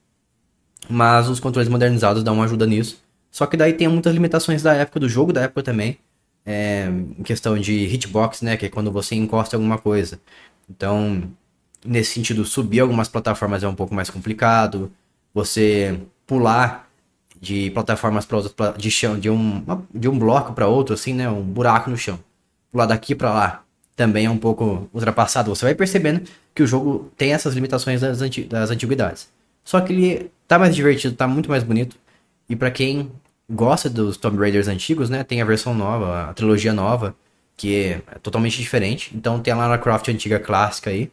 mas os controles modernizados dão uma ajuda nisso. Só que daí tem muitas limitações da época do jogo, da época também, é, em questão de hitbox, né, que é quando você encosta em alguma coisa. Então, nesse sentido, subir algumas plataformas é um pouco mais complicado. Você pular de plataformas para outras, pla- de chão, de um, de um bloco para outro, assim, né? Um buraco no chão. Pular daqui para lá também é um pouco ultrapassado. Você vai percebendo que o jogo tem essas limitações das, anti- das antiguidades. Só que ele tá mais divertido, tá muito mais bonito. E para quem gosta dos Tomb Raiders antigos, né? Tem a versão nova, a trilogia nova, que é totalmente diferente. Então tem a Lara Croft antiga clássica aí.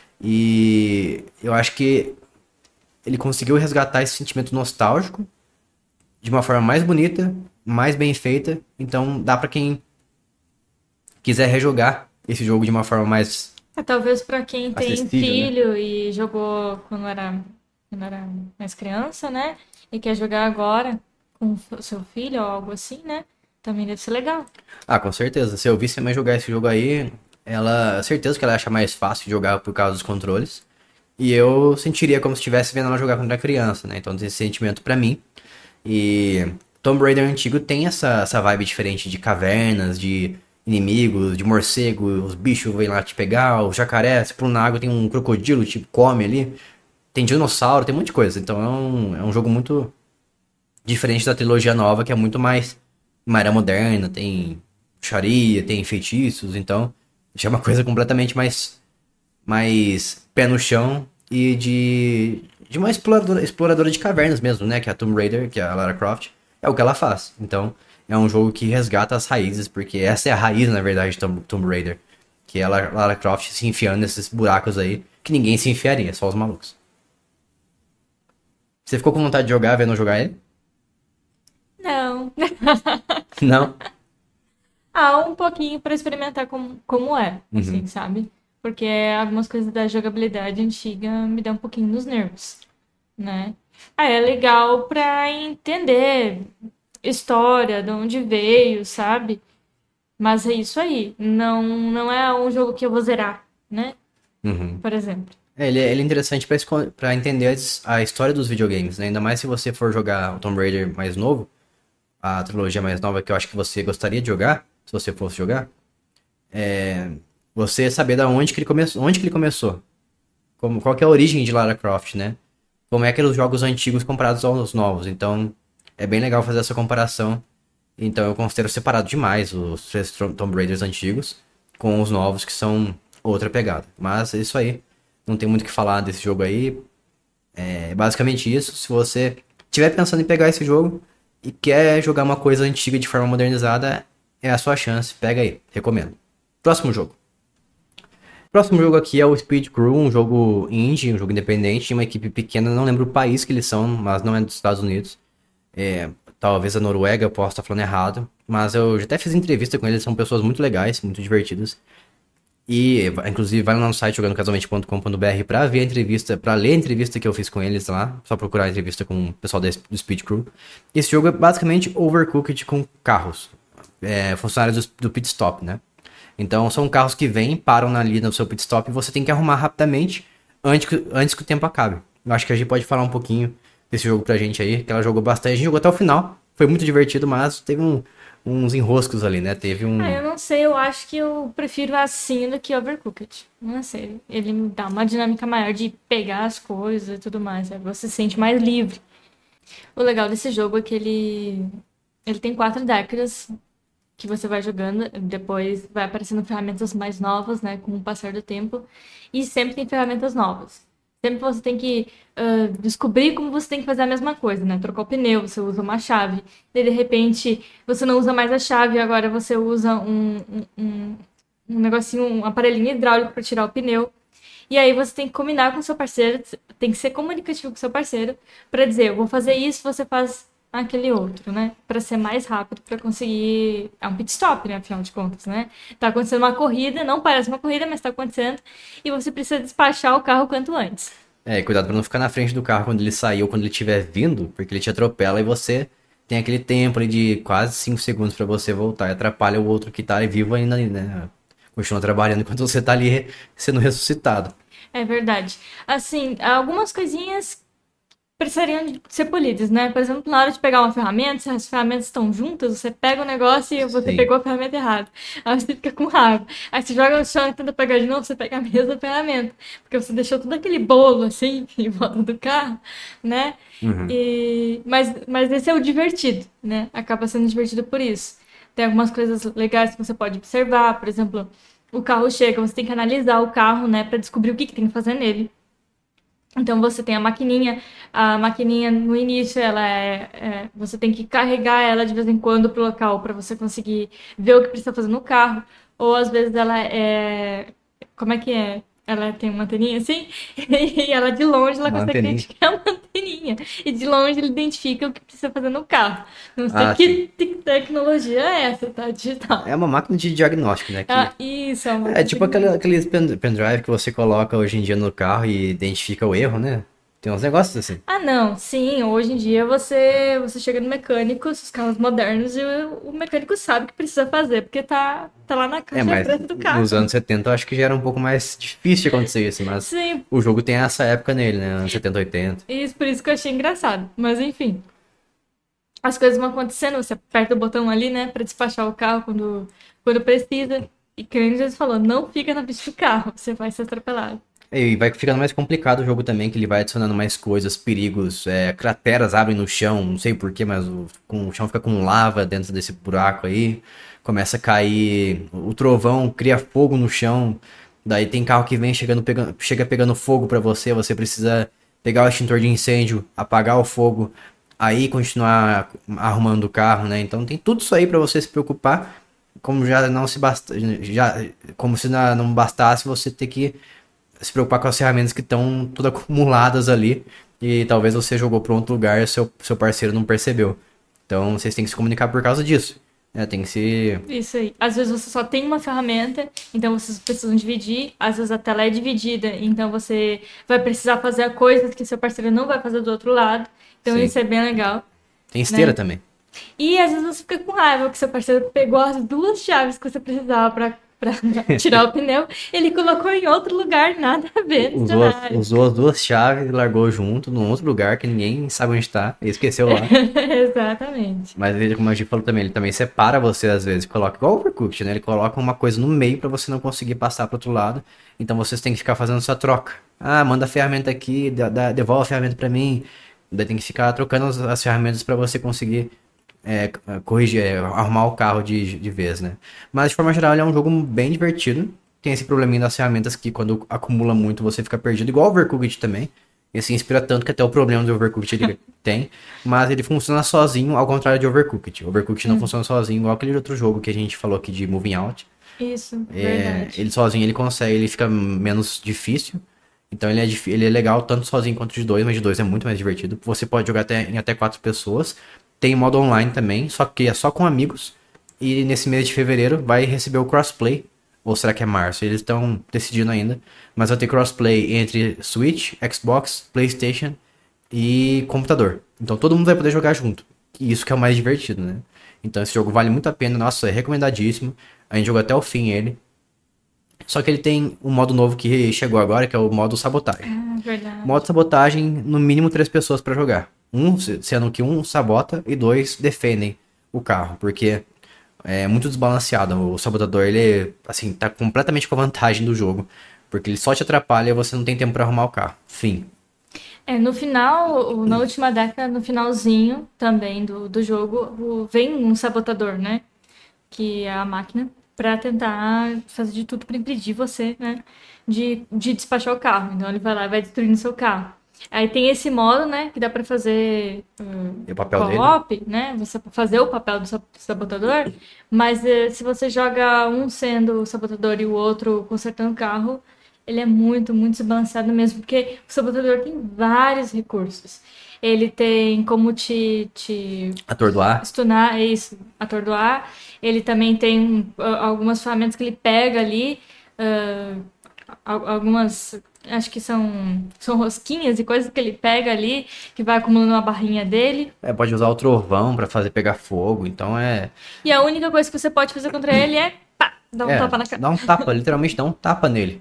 E eu acho que ele conseguiu resgatar esse sentimento nostálgico de uma forma mais bonita, mais bem feita. Então dá pra quem quiser rejogar esse jogo de uma forma mais É, talvez pra quem tem acessível, né? filho e jogou quando era, quando era mais criança, né? E quer jogar agora com o seu filho ou algo assim, né? Também deve ser legal. Ah, com certeza. Se eu visse a mãe jogar esse jogo aí, ela, certeza que ela acha mais fácil de jogar por causa dos controles. E eu sentiria como se estivesse vendo ela jogar quando era criança, né? Então tem esse sentimento pra mim. E Tomb Raider antigo tem essa, essa vibe diferente de cavernas, de inimigos, de morcego, os bichos vêm lá te pegar, o jacaré, se pula na água, tem um crocodilo, te come ali. Tem dinossauro, tem um monte de coisa. Então é um, é um jogo muito diferente da trilogia nova, que é muito mais uma era moderna, tem bruxaria, tem feitiços, então já é uma coisa completamente mais, mais pé no chão e de, de uma exploradora, exploradora de cavernas mesmo, né? Que é a Tomb Raider, que é a Lara Croft, é o que ela faz. Então é um jogo que resgata as raízes, porque essa é a raiz, na verdade, de Tomb, Tomb Raider. Que é a Lara Lara Croft se enfiando nesses buracos aí, que ninguém se enfiaria, só os malucos. Você ficou com vontade de jogar, vendo eu jogar ele? Não. Não? Ah, um pouquinho pra experimentar como, como é, assim, Uhum. sabe? Porque algumas coisas da jogabilidade antiga me dão um pouquinho nos nervos, né? Ah, é legal pra entender história, de onde veio, sabe? Mas é isso aí. Não, não é um jogo que eu vou zerar, né? Uhum. Por exemplo. É, ele, é ele é interessante pra esco- pra entender as- a história dos videogames, né? Ainda mais se você for jogar o Tomb Raider mais novo, a trilogia mais nova que eu acho que você gostaria de jogar, se você fosse jogar, você saber da onde que ele começou, onde que ele começou, como, qual que é a origem de Lara Croft, né? Como é que eram os jogos antigos comparados aos novos. Então, é bem legal fazer essa comparação. Então, eu considero separado demais os três Tom- Tomb Raiders antigos com os novos que são outra pegada. Mas é isso aí. Não tem muito o que falar desse jogo aí. É basicamente isso. Se você tiver pensando em pegar esse jogo e quer jogar uma coisa antiga de forma modernizada, é a sua chance. Pega aí, recomendo. Próximo jogo. Próximo jogo aqui é o Speed Crew, um jogo indie, um jogo independente, de uma equipe pequena, não lembro o país que eles são, mas não é dos Estados Unidos. É, talvez a Noruega, eu posso estar falando errado, mas eu já até fiz entrevista com eles, são pessoas muito legais, muito divertidas. E, inclusive, vai lá no site jogando casualmente ponto com ponto b r pra ver a entrevista, pra ler a entrevista que eu fiz com eles lá, só procurar a entrevista com o pessoal do Speed Crew. Esse jogo é basicamente Overcooked com carros, é, funcionários do, do pit stop, né? Então são carros que vêm, param ali no seu pit stop e você tem que arrumar rapidamente antes que, antes que o tempo acabe. Eu acho que a gente pode falar um pouquinho desse jogo pra gente aí, que ela jogou bastante. A gente jogou até o final, foi muito divertido, mas teve um, uns enroscos ali, né? Teve um... Ah, eu não sei, eu acho que eu prefiro assim do que Overcooked. Não sei, ele me dá uma dinâmica maior de pegar as coisas e tudo mais, sabe? Você se sente mais livre. O legal desse jogo é que ele, ele tem quatro décadas que você vai jogando, depois vai aparecendo ferramentas mais novas, né, com o passar do tempo, e sempre tem ferramentas novas. Sempre você tem que uh, descobrir como você tem que fazer a mesma coisa, né, trocar o pneu, você usa uma chave, e de repente você não usa mais a chave, agora você usa um, um, um, um negocinho, um aparelhinho hidráulico para tirar o pneu, e aí você tem que combinar com o seu parceiro, tem que ser comunicativo com o seu parceiro, para dizer, eu vou fazer isso, você faz aquele outro, né? Para ser mais rápido, para conseguir... É um pit stop, né? Afinal de contas, né? Tá acontecendo uma corrida, não parece uma corrida, mas tá acontecendo, e você precisa despachar o carro quanto antes. É, cuidado pra não ficar na frente do carro quando ele sair ou quando ele estiver vindo, porque ele te atropela e você tem aquele tempo ali de quase cinco segundos pra você voltar e atrapalha o outro que tá ali vivo ainda, né? Continua trabalhando enquanto você tá ali sendo ressuscitado. É verdade. Assim, algumas coisinhas precisariam de ser polidas, né? Por exemplo, na hora de pegar uma ferramenta, se as ferramentas estão juntas, você pega o negócio e você Sim. pegou a ferramenta errada. Aí você fica com raiva. Aí você joga no chão e tenta pegar de novo, você pega a mesma ferramenta. Porque você deixou todo aquele bolo, assim, em volta do carro, né? Uhum. E... Mas, mas esse é o divertido, né? Acaba sendo divertido por isso. Tem algumas coisas legais que você pode observar. Por exemplo, o carro chega, você tem que analisar o carro, né? Pra descobrir o que, que tem que fazer nele. Então você tem a maquininha, a maquininha no início ela é, é você tem que carregar ela de vez em quando pro local para você conseguir ver o que precisa fazer no carro, ou às vezes ela é, como é que é? Ela tem uma anteninha assim, e ela de longe ela Uma consegue anteninha. identificar uma anteninha, e de longe ele identifica o que precisa fazer no carro. Não sei Ah, que te- tecnologia é essa, tá? Digital. É uma máquina de diagnóstico, né? Que... Ah, isso, é uma É tipo aquele, aqueles pen- pendrive que você coloca hoje em dia no carro e identifica o erro, né? Tem uns negócios assim. Ah, não, sim, hoje em dia você você chega no mecânico, esses carros modernos, e o, o mecânico sabe o que precisa fazer, porque tá, tá lá na É, caixa mas preta do carro. nos anos setenta eu acho que já era um pouco mais difícil de acontecer isso, mas Sim, o jogo tem essa época nele, né? Anos setenta, oitenta. isso, por isso que eu achei engraçado. Mas enfim, as coisas vão acontecendo, você aperta o botão ali, né, pra despachar o carro quando, quando precisa. E que nem Jesus falou, não fica na pista do carro, você vai ser atropelado. E vai ficando mais complicado o jogo também, que ele vai adicionando mais coisas, perigos, é, crateras abrem no chão, não sei porquê, mas o, com- o chão fica com lava dentro desse buraco aí, começa a cair, o trovão cria fogo no chão, daí tem carro que vem chegando, pegando, chega pegando fogo pra você, você precisa pegar o extintor de incêndio, apagar o fogo, aí continuar arrumando o carro, né? Então tem tudo isso aí pra você se preocupar, como já não se basta, já, como se na- não bastasse você ter que se preocupar com as ferramentas que estão todas acumuladas ali e talvez você jogou para outro lugar e seu, seu parceiro não percebeu. Então vocês têm que se comunicar por causa disso. Né? Tem que se... Isso aí. Às vezes você só tem uma ferramenta, então vocês precisam dividir. Às vezes a tela é dividida, então você vai precisar fazer coisas que seu parceiro não vai fazer do outro lado. Então Sim. isso é bem legal. Tem esteira Né? também. E às vezes você fica com raiva que seu parceiro pegou as duas chaves que você precisava pra, pra tirar o pneu, ele colocou em outro lugar, nada a ver no Usou, as- cenário. usou as duas chaves e largou junto num outro lugar que ninguém sabe onde tá. E esqueceu lá. Exatamente. Mas ele, como a gente falou também, ele também separa você às vezes. Coloca igual o Overcooked, né? Ele coloca uma coisa no meio pra você não conseguir passar pro outro lado. Então vocês têm que ficar fazendo essa troca. Ah, manda a ferramenta aqui, dá- dá- devolve a ferramenta pra mim. Daí tem que ficar trocando as, as ferramentas pra você conseguir é, corrigir, é, arrumar o carro de, de vez, né? Mas de forma geral ele é um jogo bem divertido. Tem esse probleminha das ferramentas que quando acumula muito você fica perdido, igual o Overcooked também. Ele se inspira tanto que até o problema do Overcooked ele tem. Mas ele funciona sozinho, ao contrário de Overcooked. Overcooked não Hum. funciona sozinho, igual aquele outro jogo que a gente falou aqui de Moving Out. Isso, É, verdade. ele sozinho ele consegue, ele fica menos difícil. Então ele é, dif- ele é legal tanto sozinho quanto de dois, mas de dois é muito mais divertido. Você pode jogar até, em até quatro pessoas. Tem modo online também, só que é só com amigos. E nesse mês de fevereiro vai receber o crossplay. Ou será que é março? Eles estão decidindo ainda. Mas vai ter crossplay entre Switch, Xbox, PlayStation e computador. Então todo mundo vai poder jogar junto. E isso que é o mais divertido, né? Então esse jogo vale muito a pena. Nossa, é recomendadíssimo. A gente jogou até o fim ele. Só que ele tem um modo novo que chegou agora, que é o modo sabotagem. Ah, verdade. Modo sabotagem, no mínimo três pessoas pra jogar. Um, sendo que um sabota e dois defendem o carro, porque é muito desbalanceado. O sabotador, ele, assim, tá completamente com a vantagem do jogo, porque ele só te atrapalha e você não tem tempo pra arrumar o carro. Fim. É, no final, o- na última década, no finalzinho também do, do jogo, o- vem um sabotador, né? Que é a máquina, pra tentar fazer de tudo pra impedir você, né? De, de despachar o carro. Então ele vai lá e vai destruindo seu carro. Aí tem esse modo, né? Que dá pra fazer hum, E o papel dele? co-op, né? Você fazer o papel do sa- sabotador. Mas eh, se você joga um sendo o sabotador e o outro consertando o carro, ele é muito, muito desbalanceado mesmo, porque o sabotador tem vários recursos. Ele tem como te, te Atordoar. stunar, é isso, atordoar. Ele também tem ah, algumas ferramentas que ele pega ali, ah, al- algumas, acho que são, são rosquinhas e coisas que ele pega ali, que vai acumulando na barrinha dele. É, pode usar o trovão pra fazer pegar fogo, então é... E a única coisa que você pode fazer contra ele é, pá, dar um É, tapa na cara. dá um tapa, literalmente dá um tapa nele.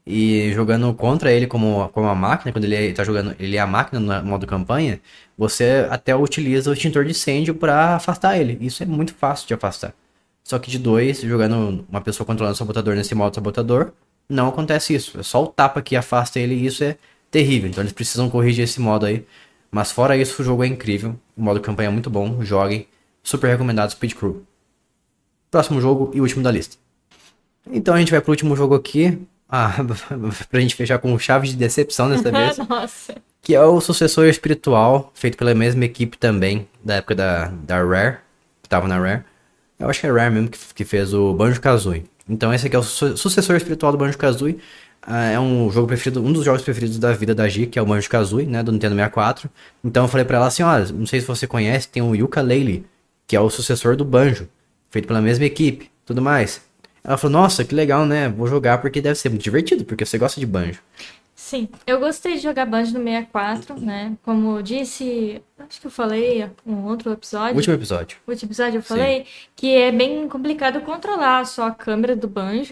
E jogando contra ele como, como a máquina, quando ele é- tá jogando, ele é a máquina no modo campanha, você até utiliza o extintor de incêndio pra afastar ele. Isso é muito fácil de afastar. Só que de dois, jogando uma pessoa controlando o sabotador nesse modo sabotador, não acontece isso. É só o tapa que afasta ele e isso é terrível. Então eles precisam corrigir esse modo aí. Mas fora isso, o jogo é incrível. O modo campanha é muito bom. Joguem. Super recomendado Speed Crew. Próximo jogo e último da lista. Então a gente vai pro último jogo aqui. Ah, pra gente fechar com chave de decepção dessa vez. Nossa. Que é o sucessor espiritual, feito pela mesma equipe também, da época da, da Rare, que tava na Rare. Eu acho que é Rare mesmo que, que fez o Banjo-Kazooie. Então esse aqui é o su- sucessor espiritual do Banjo-Kazooie. Ah, é um jogo preferido, um dos jogos preferidos da vida da Gi, que é o Banjo-Kazooie, né, do Nintendo sessenta e quatro. Então eu falei pra ela assim, ó, não sei se você conhece, tem o Yooka-Laylee, que é o sucessor do Banjo, feito pela mesma equipe, tudo mais. Ela falou, nossa, que legal, né, vou jogar porque deve ser muito divertido, porque você gosta de Banjo. Sim, eu gostei de jogar Banjo no sessenta e quatro, né? Como eu disse, acho que eu falei em um outro episódio. Último episódio. O último episódio eu falei que é bem complicado controlar só a câmera do Banjo.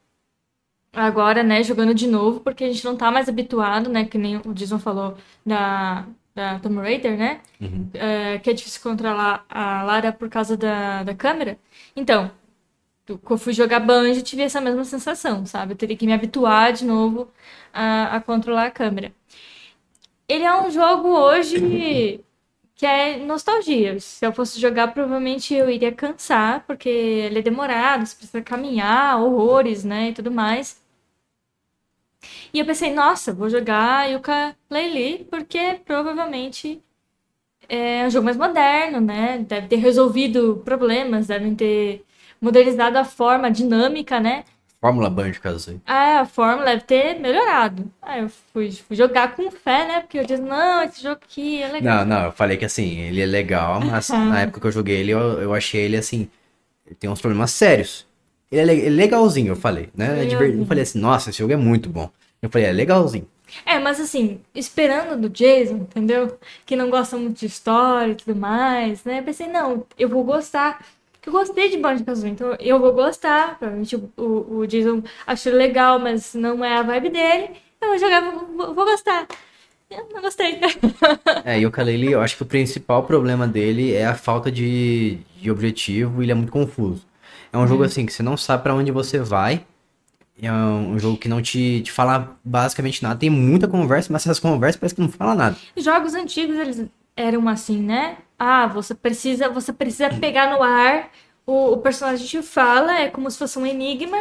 Agora, né, jogando de novo, porque a gente não tá mais habituado, né? Que nem o Jason falou da, da Tomb Raider, né? Uhum. É, que é difícil controlar a Lara por causa da, da câmera. Então, quando eu fui jogar Banjo, eu tive essa mesma sensação, sabe? Eu teria que me habituar de novo a, a controlar a câmera. Ele é um jogo hoje que é nostalgia. Se eu fosse jogar, provavelmente eu iria cansar, porque ele é demorado, você precisa caminhar, horrores, né, e tudo mais. E eu pensei, nossa, vou jogar Yooka-Laylee, porque provavelmente é um jogo mais moderno, né? Deve ter resolvido problemas, devem ter modernizado a forma, a dinâmica, né? Fórmula Banjo-Kazooie. Ah, a forma deve ter melhorado. Aí eu fui, fui jogar com fé, né? Porque eu disse, não, esse jogo aqui é legal. Não, não, eu falei que assim, ele é legal, mas na época que eu joguei ele, eu, eu achei ele assim, ele tem uns problemas sérios. Ele é, le- ele é legalzinho, eu falei, né? É diver- Legalzinho. Eu falei assim, nossa, esse jogo é muito bom. Eu falei, é legalzinho. É, mas assim, esperando do Jason, entendeu? Que não gosta muito de história e tudo mais, né? Eu pensei, não, eu vou gostar. Porque eu gostei de Banjo-Kazooie, então eu vou gostar. Provavelmente o, o, o Jason achou legal, mas não é a vibe dele. Eu vou jogar, vou, vou, vou gostar. Eu não gostei. É, e o Ukulele, eu acho que o principal problema dele é a falta de, de objetivo, e ele é muito confuso. É um jogo assim que você não sabe pra onde você vai. É um, um jogo que não te, te fala basicamente nada. Tem muita conversa, mas essas conversas parece que não fala nada. Jogos antigos, eles eram assim, né? Ah, você precisa, você precisa pegar no ar, o, o personagem te fala, é como se fosse um enigma,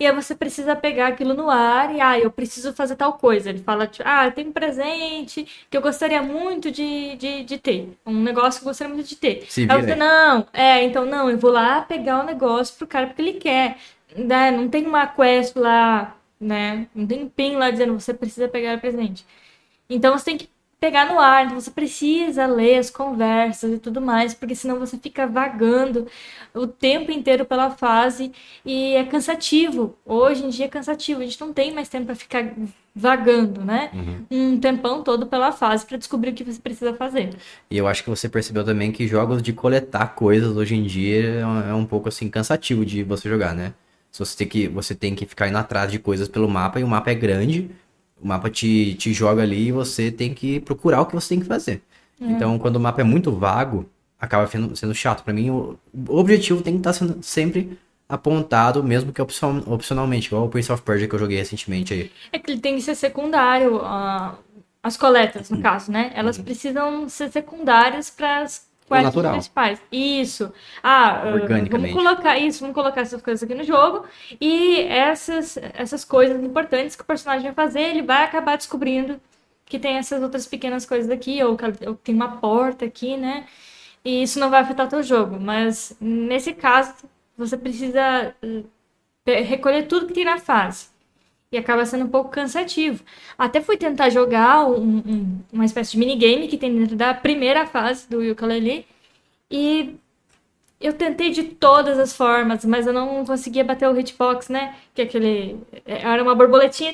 e aí você precisa pegar aquilo no ar e, ah, eu preciso fazer tal coisa. Ele fala, tipo, ah, tem um presente que eu gostaria muito de, de, de ter, um negócio que eu gostaria muito de ter. Se Aí vira você, aí. não, é, então não, eu vou lá pegar o negócio pro cara porque ele quer, né? Não tem uma quest lá, né? Não tem um pin lá dizendo você precisa pegar o presente. Então você tem que pegar no ar, então você precisa ler as conversas e tudo mais, porque senão você fica vagando o tempo inteiro pela fase e é cansativo. Hoje em dia é cansativo, a gente não tem mais tempo para ficar vagando, né? Uhum. Um tempão todo pela fase para descobrir o que você precisa fazer. E eu acho que você percebeu também que jogos de coletar coisas hoje em dia é um, é um pouco assim cansativo de você jogar, né? Se você tem que, você tem que ficar indo atrás de coisas pelo mapa e o mapa é grande, o mapa te, te joga ali e você tem que procurar o que você tem que fazer. É. Então, quando o mapa é muito vago, acaba sendo, sendo chato. Pra mim, o, o objetivo tem que estar sendo sempre apontado, mesmo que opcion- opcionalmente, igual o Prince of Persia que eu joguei recentemente aí. É que ele tem que ser secundário, ah, as coletas, no caso, né? Elas precisam ser secundárias para as quests natural. principais. Isso. Ah, ah, vamos Organicamente. colocar isso, vamos colocar essas coisas aqui no jogo e essas, essas coisas importantes que o personagem vai fazer, ele vai acabar descobrindo que tem essas outras pequenas coisas aqui, ou que ou que tem uma porta aqui, né? E isso não vai afetar o teu jogo. Mas nesse caso, você precisa eh, pe- recolher tudo que tem na fase. E acaba sendo um pouco cansativo. Até fui tentar jogar um- um- uma espécie de minigame que tem dentro da primeira fase do Yooka-Laylee. E eu tentei de todas as formas, mas eu não conseguia bater o hitbox, né? Que é aquele. Era uma borboletinha.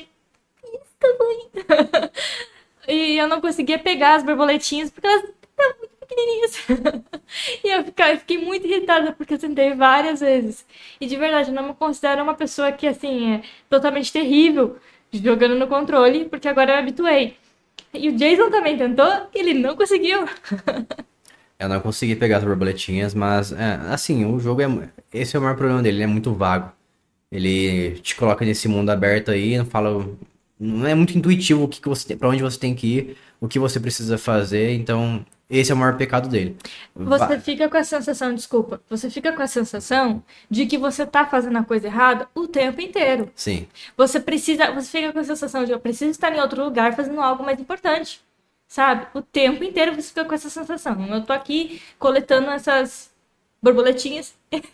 E eu não conseguia pegar as borboletinhas porque elas estavam muito pequenininhas. E eu fica- eu fiquei muito irritada porque eu tentei várias vezes. E de verdade, eu não me considero uma pessoa que, assim, é totalmente terrível jogando no controle, porque agora eu me habituei. E o Jason também tentou e ele não conseguiu. Eu não consegui pegar as borboletinhas, mas, é, assim, o jogo é. mu- Esse é o maior problema dele, ele é muito vago. Ele te coloca nesse mundo aberto aí, não fala. Não é muito intuitivo o que, que você tem, pra onde você tem que ir, o que você precisa fazer, então esse é o maior pecado dele. Você Va- fica com a sensação, desculpa, você fica com a sensação de que você tá fazendo a coisa errada o tempo inteiro. Sim, Você precisa, você fica com a sensação de eu preciso estar em outro lugar fazendo algo mais importante, sabe? O tempo inteiro você fica com essa sensação. Eu tô aqui coletando essas borboletinhas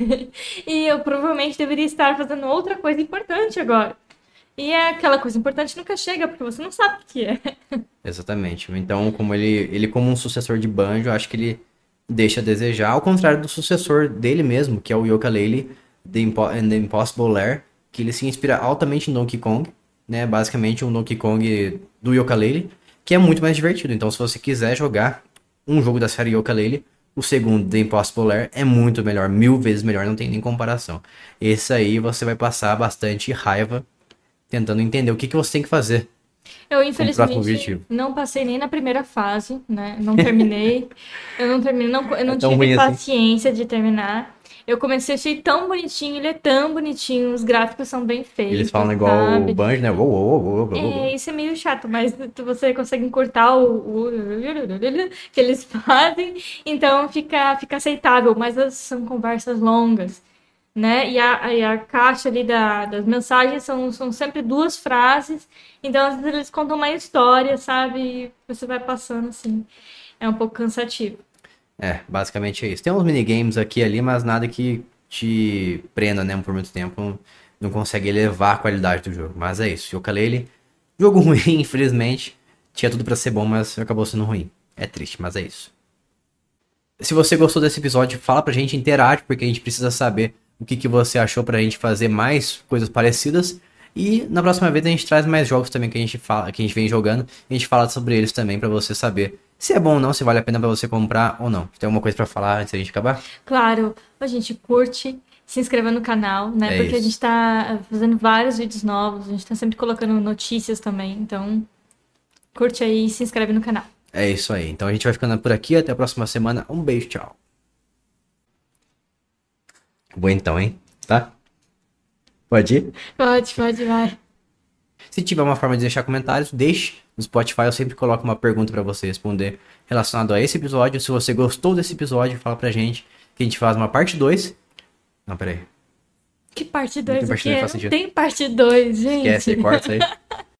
e eu provavelmente deveria estar fazendo outra coisa importante agora. E é aquela coisa importante nunca chega porque você não sabe o que é. exatamente. Então, como ele, ele como um sucessor de Banjo, eu acho que ele deixa a desejar, ao contrário do sucessor dele mesmo, que é o Yooka-Laylee The, Impo and the Impossible Lair, que ele se inspira altamente em Donkey Kong, né? Basicamente um Donkey Kong do Yooka-Laylee, que é muito mais divertido. Então, se você quiser jogar um jogo da série Yooka-Laylee, o segundo, The Impossible Lair, é muito melhor, mil vezes melhor, não tem nem comparação. Esse aí você vai passar bastante raiva tentando entender o que, que você tem que fazer Eu, como próximo infelizmente, objetivo. não passei nem na primeira fase, né? Não terminei. Eu não terminei, não, eu não É tão tive ruim assim. paciência de terminar. Eu comecei, achei tão bonitinho, ele é tão bonitinho, os gráficos são bem feitos, Eles falam igual sabe? o Banjo, né? Uou, uou, uou, uou, uou, uou. É, isso é meio chato, mas tu- você consegue encurtar o, o que eles fazem, então fica, fica aceitável, mas as- são conversas longas, né? E a, e a caixa ali da, das mensagens são, são sempre duas frases, então às vezes eles contam uma história, sabe? E você vai passando assim. É um pouco cansativo. É, basicamente é isso. Tem uns minigames aqui e ali, mas nada que te prenda, né, por muito tempo. Não consegue elevar a qualidade do jogo. Mas é isso. Yooka-Laylee, jogo ruim, infelizmente. Tinha tudo pra ser bom, mas acabou sendo ruim. É triste, mas é isso. Se você gostou desse episódio, fala pra gente, interage, porque a gente precisa saber o que, que você achou pra gente fazer mais coisas parecidas. E na próxima vez a gente traz mais jogos também que a gente fala, que a gente vem jogando. A gente fala sobre eles também pra você saber se é bom ou não, se vale a pena pra você comprar ou não. Tem alguma coisa pra falar antes da gente acabar? Claro, a gente curte, se inscreva no canal, né? É Porque a isso. gente tá fazendo vários vídeos novos, a gente tá sempre colocando notícias também, então curte aí e se inscreve no canal. É isso aí. Então a gente vai ficando por aqui. Até a próxima semana. Um beijo, tchau. Boa então, hein? Tá? Pode ir? Pode, pode, vai. Se tiver uma forma de deixar comentários, deixe. No Spotify eu sempre coloco uma pergunta pra você responder relacionado a esse episódio. Se você gostou desse episódio, fala pra gente que a gente faz uma parte dois. Não, peraí. Que parte dois? Tem parte dois, faz Não sentido. tem parte dois, gente. Esquece, corta isso aí.